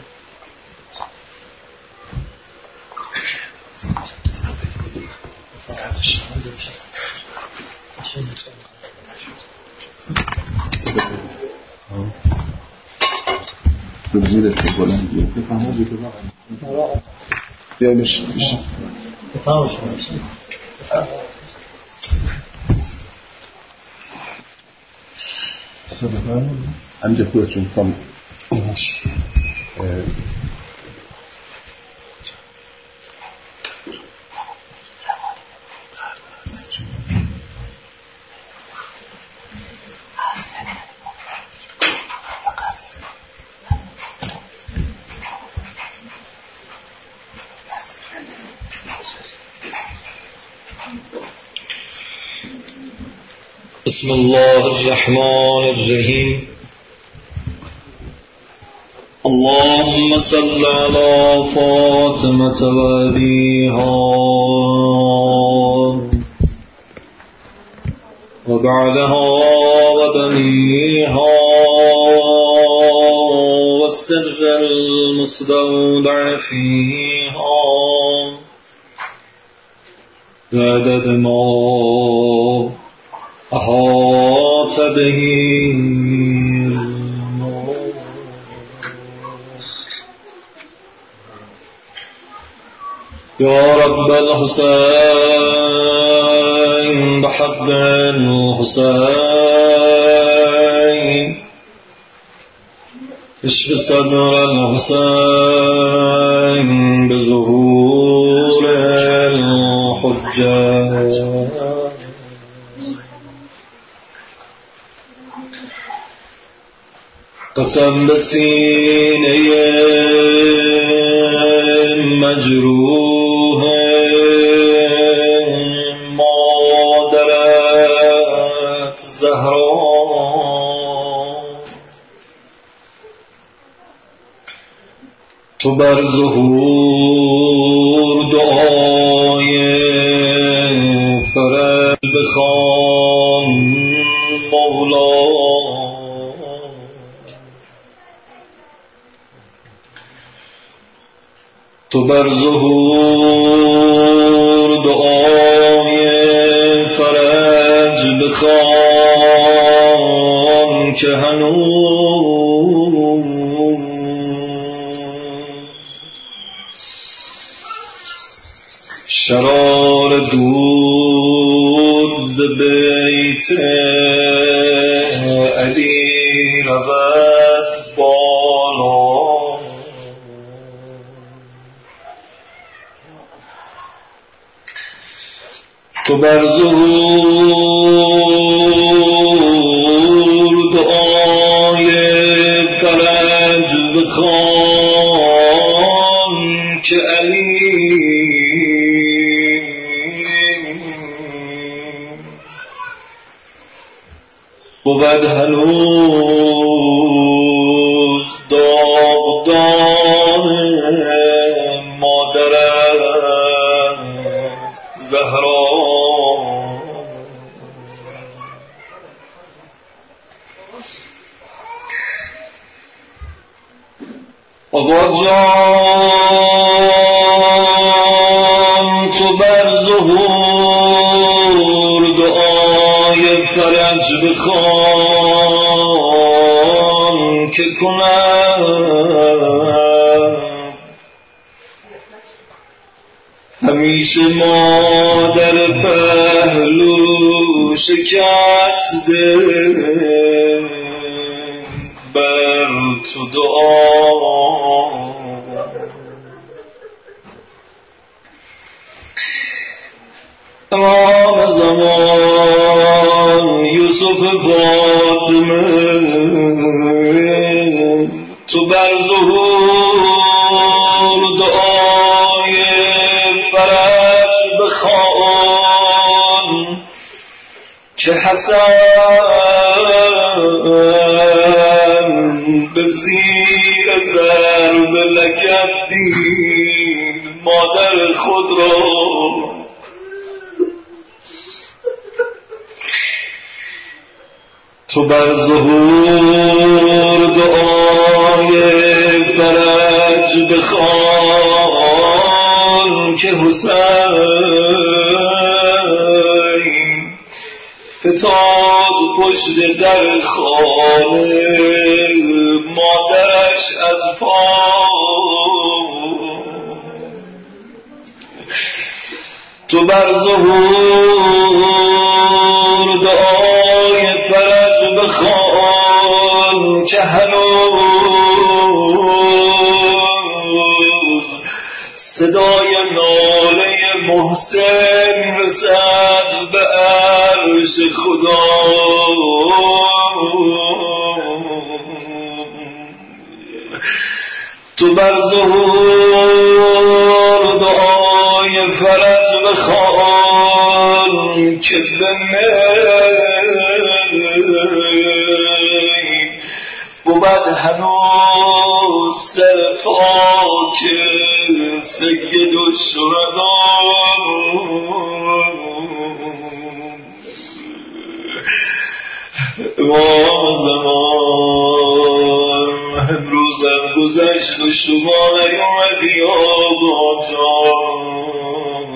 بزرگ که بلندیه بفهمه بیده بقید بیای بشه بشه بفهمه شما بفهمه همجا خودتون کام بسم الله الرحمن الرحيم. اللهم صل على فاطمة وأبيها وبعدها وبنيها والسر المستودع فيها بعدد ما أحاط به يا رب الحسين بحب الحسين اشف صدر الحسين بظهور الحجة قسم بسینه مجروح بر ظهور دعای فرج بخوان مولا. تو بر ظهور دعای فرج بخوان که هنوز شرار دود ز بیت علی رود بالا. تو بر ظهور دعای فرج بخوان که علی بود هنوز داغدار مادرت زهرا. آقا جان تو بر ظهور دعای فرج بخوان که کنم همیشه مادر پهلو شکسته بر تو دعا. امام زمان یوسف فاطمه تو بر ظهور دعای فرج بخوان که حسن به زیر ضرب لگد دید مادر خود را. تو بر ظهور دعای فرج بخوان که حسین فتاد پشت در خانه مادرش از پا. تو بر ظهور دعای فرج بخوان که هنوز صدای ناله محسن رسد به عرش خدا. تو بر ظهور دعای فرج بخوان که بنی بود هنوز سر پاک سید الشهداء. امام زمان امروزم گذشت و شما نیومدی آقا جان.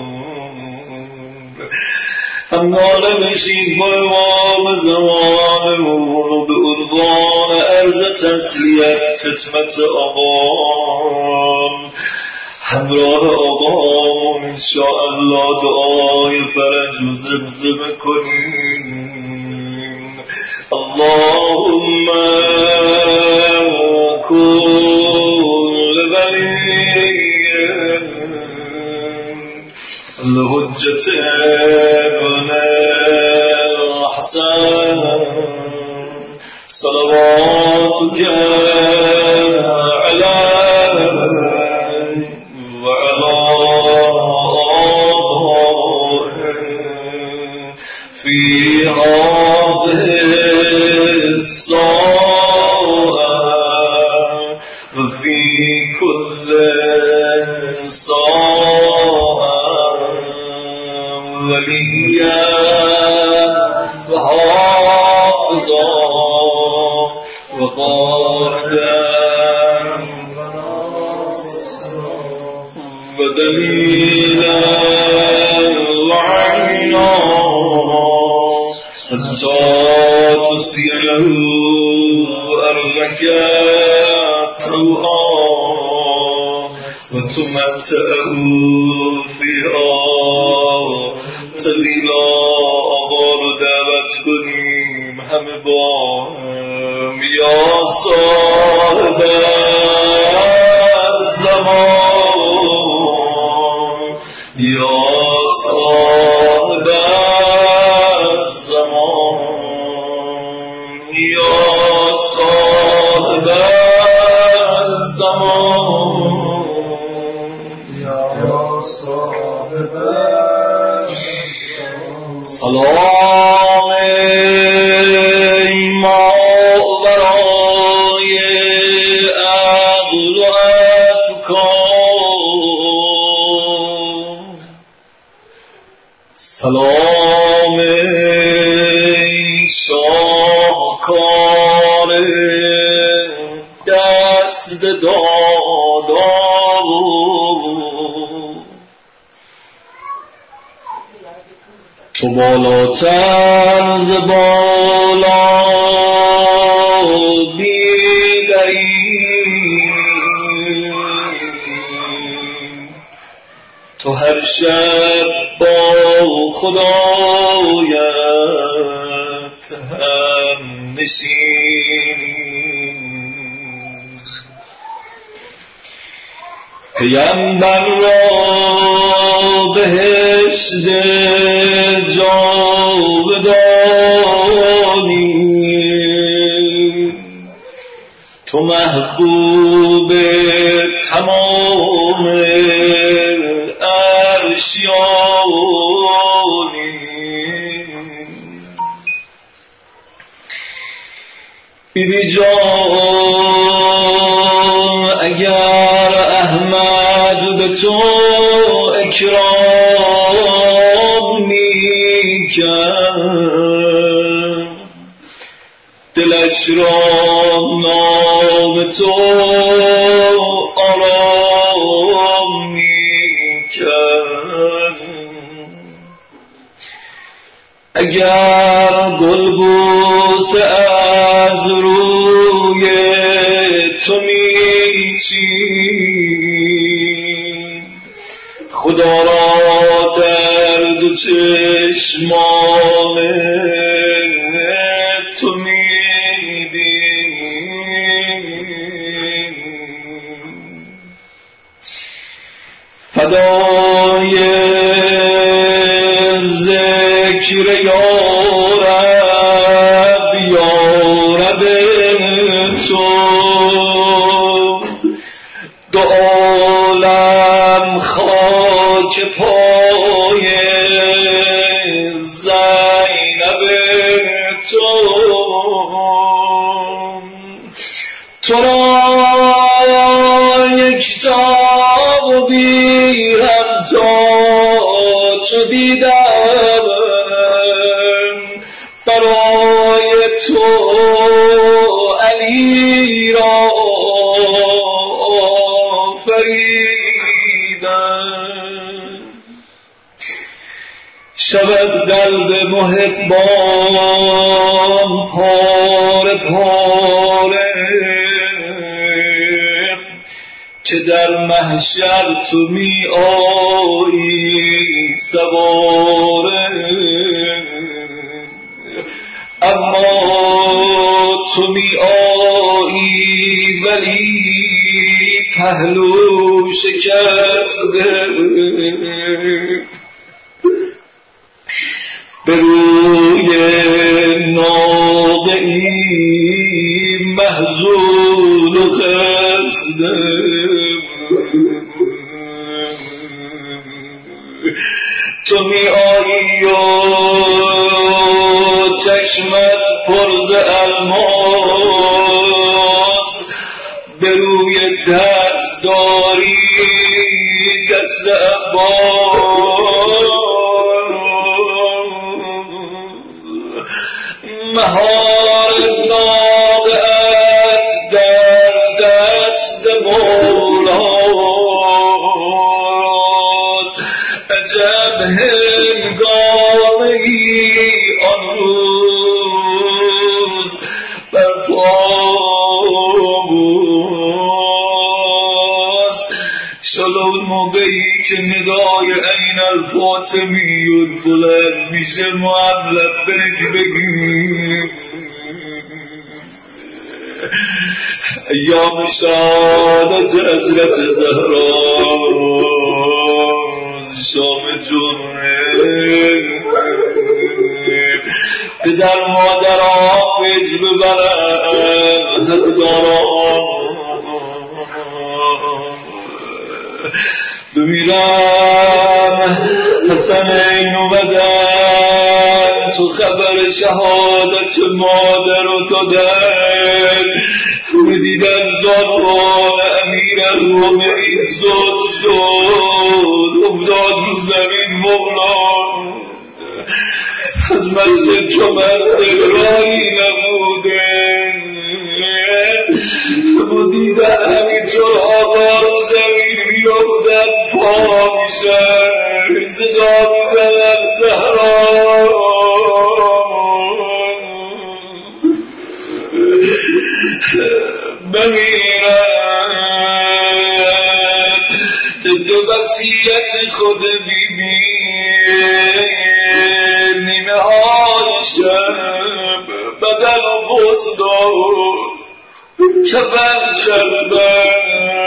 هم ناله بشید با امام زمانمون و به عنوان عرض تسلیت خدمت آقام همراه آقامون انشاءالله دعای فرج و زمزمه کنیم. اللهم كل ولي الحجة ابن الحسن صلواتك عليه وعلى آبائه في هذه الساعة وفي كل ساعم ولیا و حافظا و قائدم و دلیلا و عینا حتی تسیر له أرضك طوعا وتمتعه فيها طویلا. آقا رو دعوت کنیم همه با هم. یا صاحب الزمان یا صاحب الزمان یا صاحب الزمان یا صاحب الزمان. سلام ما برای عقل و افکار. سلام شاهکار دست دادا. تو بالاتر ز بالا بیدری، تو هر شب با خدایت هم نشینی. پیمبر را بهشت جاودانی، تو محبوب تمام عرشیانی. بی بی جان اگر احمد به تو اکرام می‌کرد، دلش را نام تو آرام می‌کرد. اگر گلبوسه از روی تو میچید، خدا را در دو چشمان تو میدید. فدای ذکر یارب یارب تو، دو عالم خاک پای زینب تو. تو را یکتا و بی همتا چو دیدم، برای تو علی را آفریدم. شود قلب محبان پاره پاره، که در محشر تو می آیی سواره. اما تو می آیی ولی پهلو شکسته، به روی ناقه‌ای محزون و خسته. تو می آیی و چشمت پر ز الماس، به روی دست داری دست عباس مهار ناقه‌ات در دست مولاست عجب هنگامه‌ای آن روز برپاست شد موقعی که ندای این الفاطمی بلند میشه معلب بگی بگیم ایام شهادت حضرت زهرا شام جمعه پدر مادر حافظ ببرن حقداران بمیرم حسن این اومدن تو خبر شهادت مادر رو دادن بدیدن زانوان امیر الروم ایزاد شد افتاد رو زمین مولا از مسجد جمعه راهی نبوده بدیدن همینطور آقا رو زمین بیافتن پا میشن صدا میزنن زهرا بمیرن طبق وصیت خود بی بی نیمه های شب بدن و بزدار کفن کردن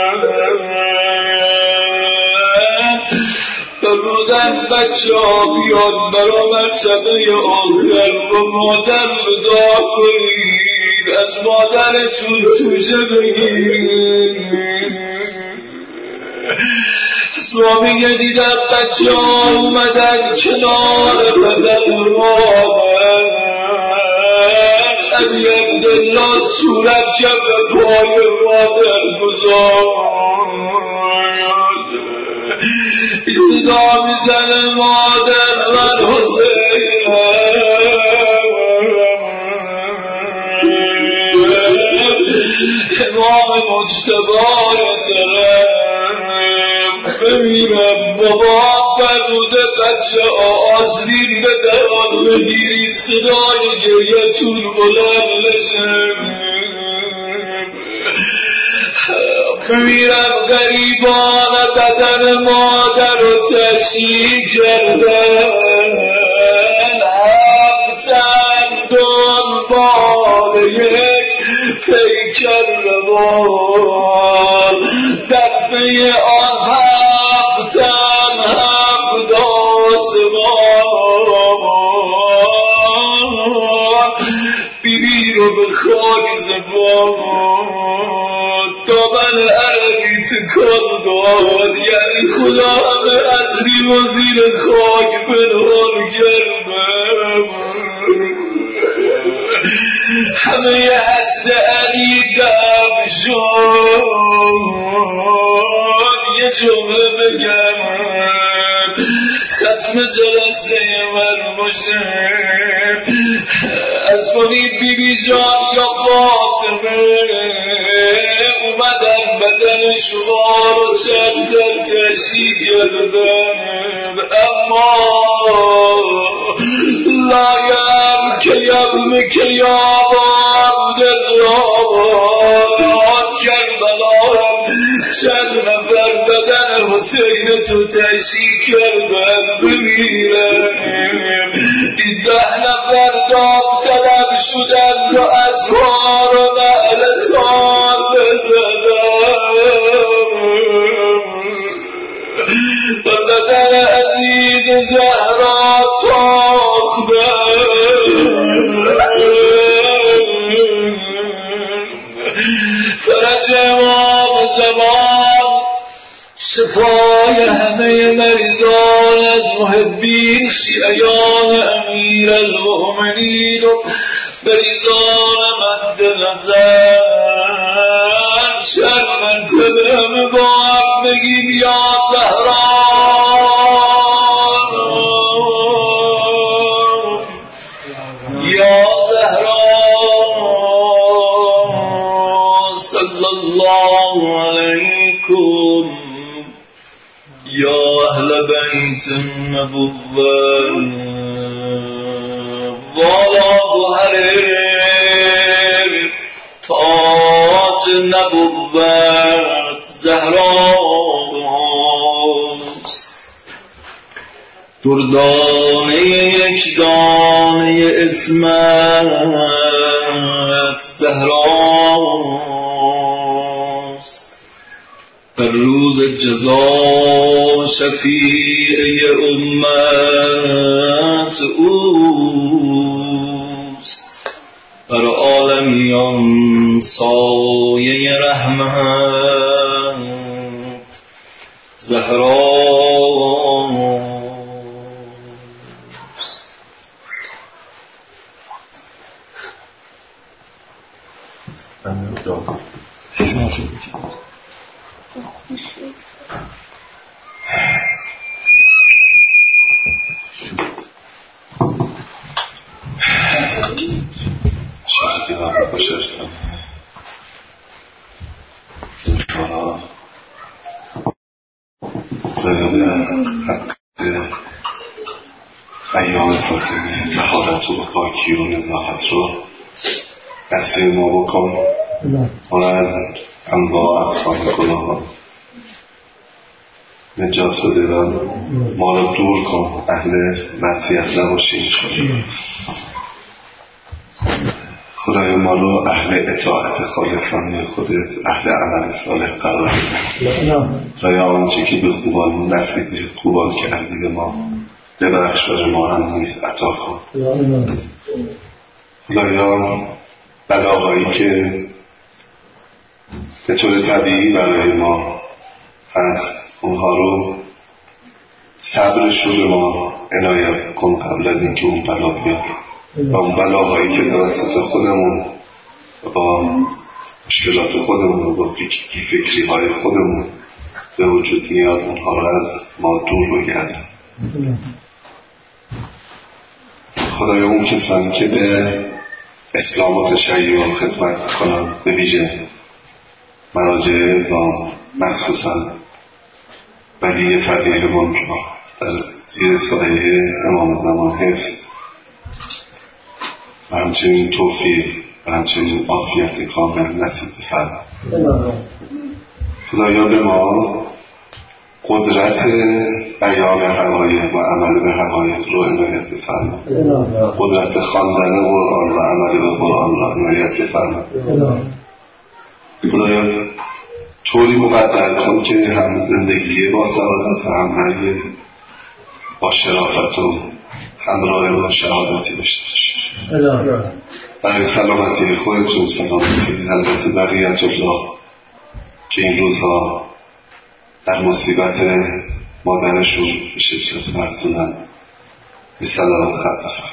فرمودن بچه ها بیاد برا مرتبه آخر و مادر بدا کنید از مادرتون توشه بگیرید اسلامی دیدن بچه ها اومدن کنار بدن مادر علی عبدالله صورت جب پای مادر گذار صدا میزنه مادر من حسین امام مجتبی ترم بمیرم بابا فرموده بچه آزرین به دران بگیرید صدای گریه‌تون بلند نشه بمیرم غریبان بدن مادر رو تشییع کردن هفتن دنبال یک پیکر روان دفعه آن هفتن هفت آسمان بیبی رو به خاک زبان دامن عربی تکان داد یعنی خدا همه ازلی و زیر خاک پنهان کردم همه هست علی دب شد یه جمله بگم ختم جلسه من باشه از کنید بی بی جان یا فاطمه اومدن بدن شما رو چندن تشییع کردن اما لایم که یم که یابان دلان کربلان چند نفر بدن حسین تو تشییع کردن بمیرن این ده نفر داب طلب شدن و ازوار و نعل تازه زدن و بدن عزیز زهرا تاختن فرج امام زمان شفای همه مریضان از محبین شیعیان امیر المؤمنین و مریضان مد نظر چند مرتبه همه با هم بگیم یا زهرا یا اهل بیت النبوة والا گوهر تاج نبوت زهراست دردانه یک دانه اسمت زهراست در روز جزا شفیع امت اوست بر عالمیان سایه رحمت زهراست. شما شو بکنید شاید که هم باشرسم انشاءالله ضرب حق ایام فاطمه طهارت و پاکی و نزاحت رو قصه ما بکن ما را از انواع اقسام گناهان نجات رو دیدن ما رو دور کن اهل معصیت نباشیم خدای ما رو اهل اطاعت خالصانه خودت اهل عمل صالح قرار بده خدای آنچه که به خوبان نصیب خوبان کردی به ما ببخش بر ما هم نیز عطا کن خدایا بلاهایی که به طور طبیعی برای ما هست اونها رو صبرش رو به ما عنایت کن قبل از اینکه اون بلا بیاد و اون بلاهایی که توسط خودمون با مشکلات خودمون و با فکری, فکری های خودمون به وجود میاد اونها رو از ما دور بگردن خدایا اون کسانی که به اسلام و تشیع خدمت کنن به ویژه مراجع اعظام مخصوصا ولی فقیهمون را در زیر سایه امام زمان حفظ و همچنین توفیق و همچنین عافیت کامل نصیب فرما خدایا به ما قدرت بیان حقایق و عمل به حقایق رو عنایت بفرما قدرت خواندن قرآن و عمل به قرآن را عنایت بفرما خدایا طوری مقدر کن که هم زندگی با سعادت و هم مرگ با شرافت و همراه با شهادتی داشته باشی برای سلامتی خودتون سلامتی حضرت بقیت الله که این روزها در مصیبت مادرشون به شدت فرزونن به سلامت خط بفرد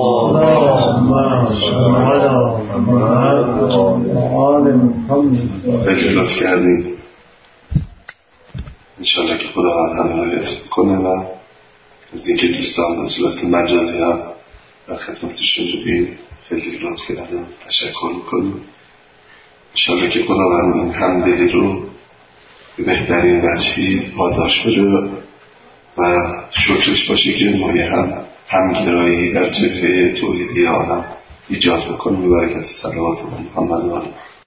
خیلی لطف کردیم انشاءالله که خداوند همه رو لطف کنه و از اینکه دوستان به صورت مجازی هم در خدمتشون بودیم خیلی لطف کردم تشکر میکنیم انشاءالله که خداوند این همدلی رو به بهترین وجهی پاداش بده و شکرش باشه که ما یه هم همگرایی در جبهه توحیدی عالم ایجاد بکنیم به برکت صلوات محمد و آله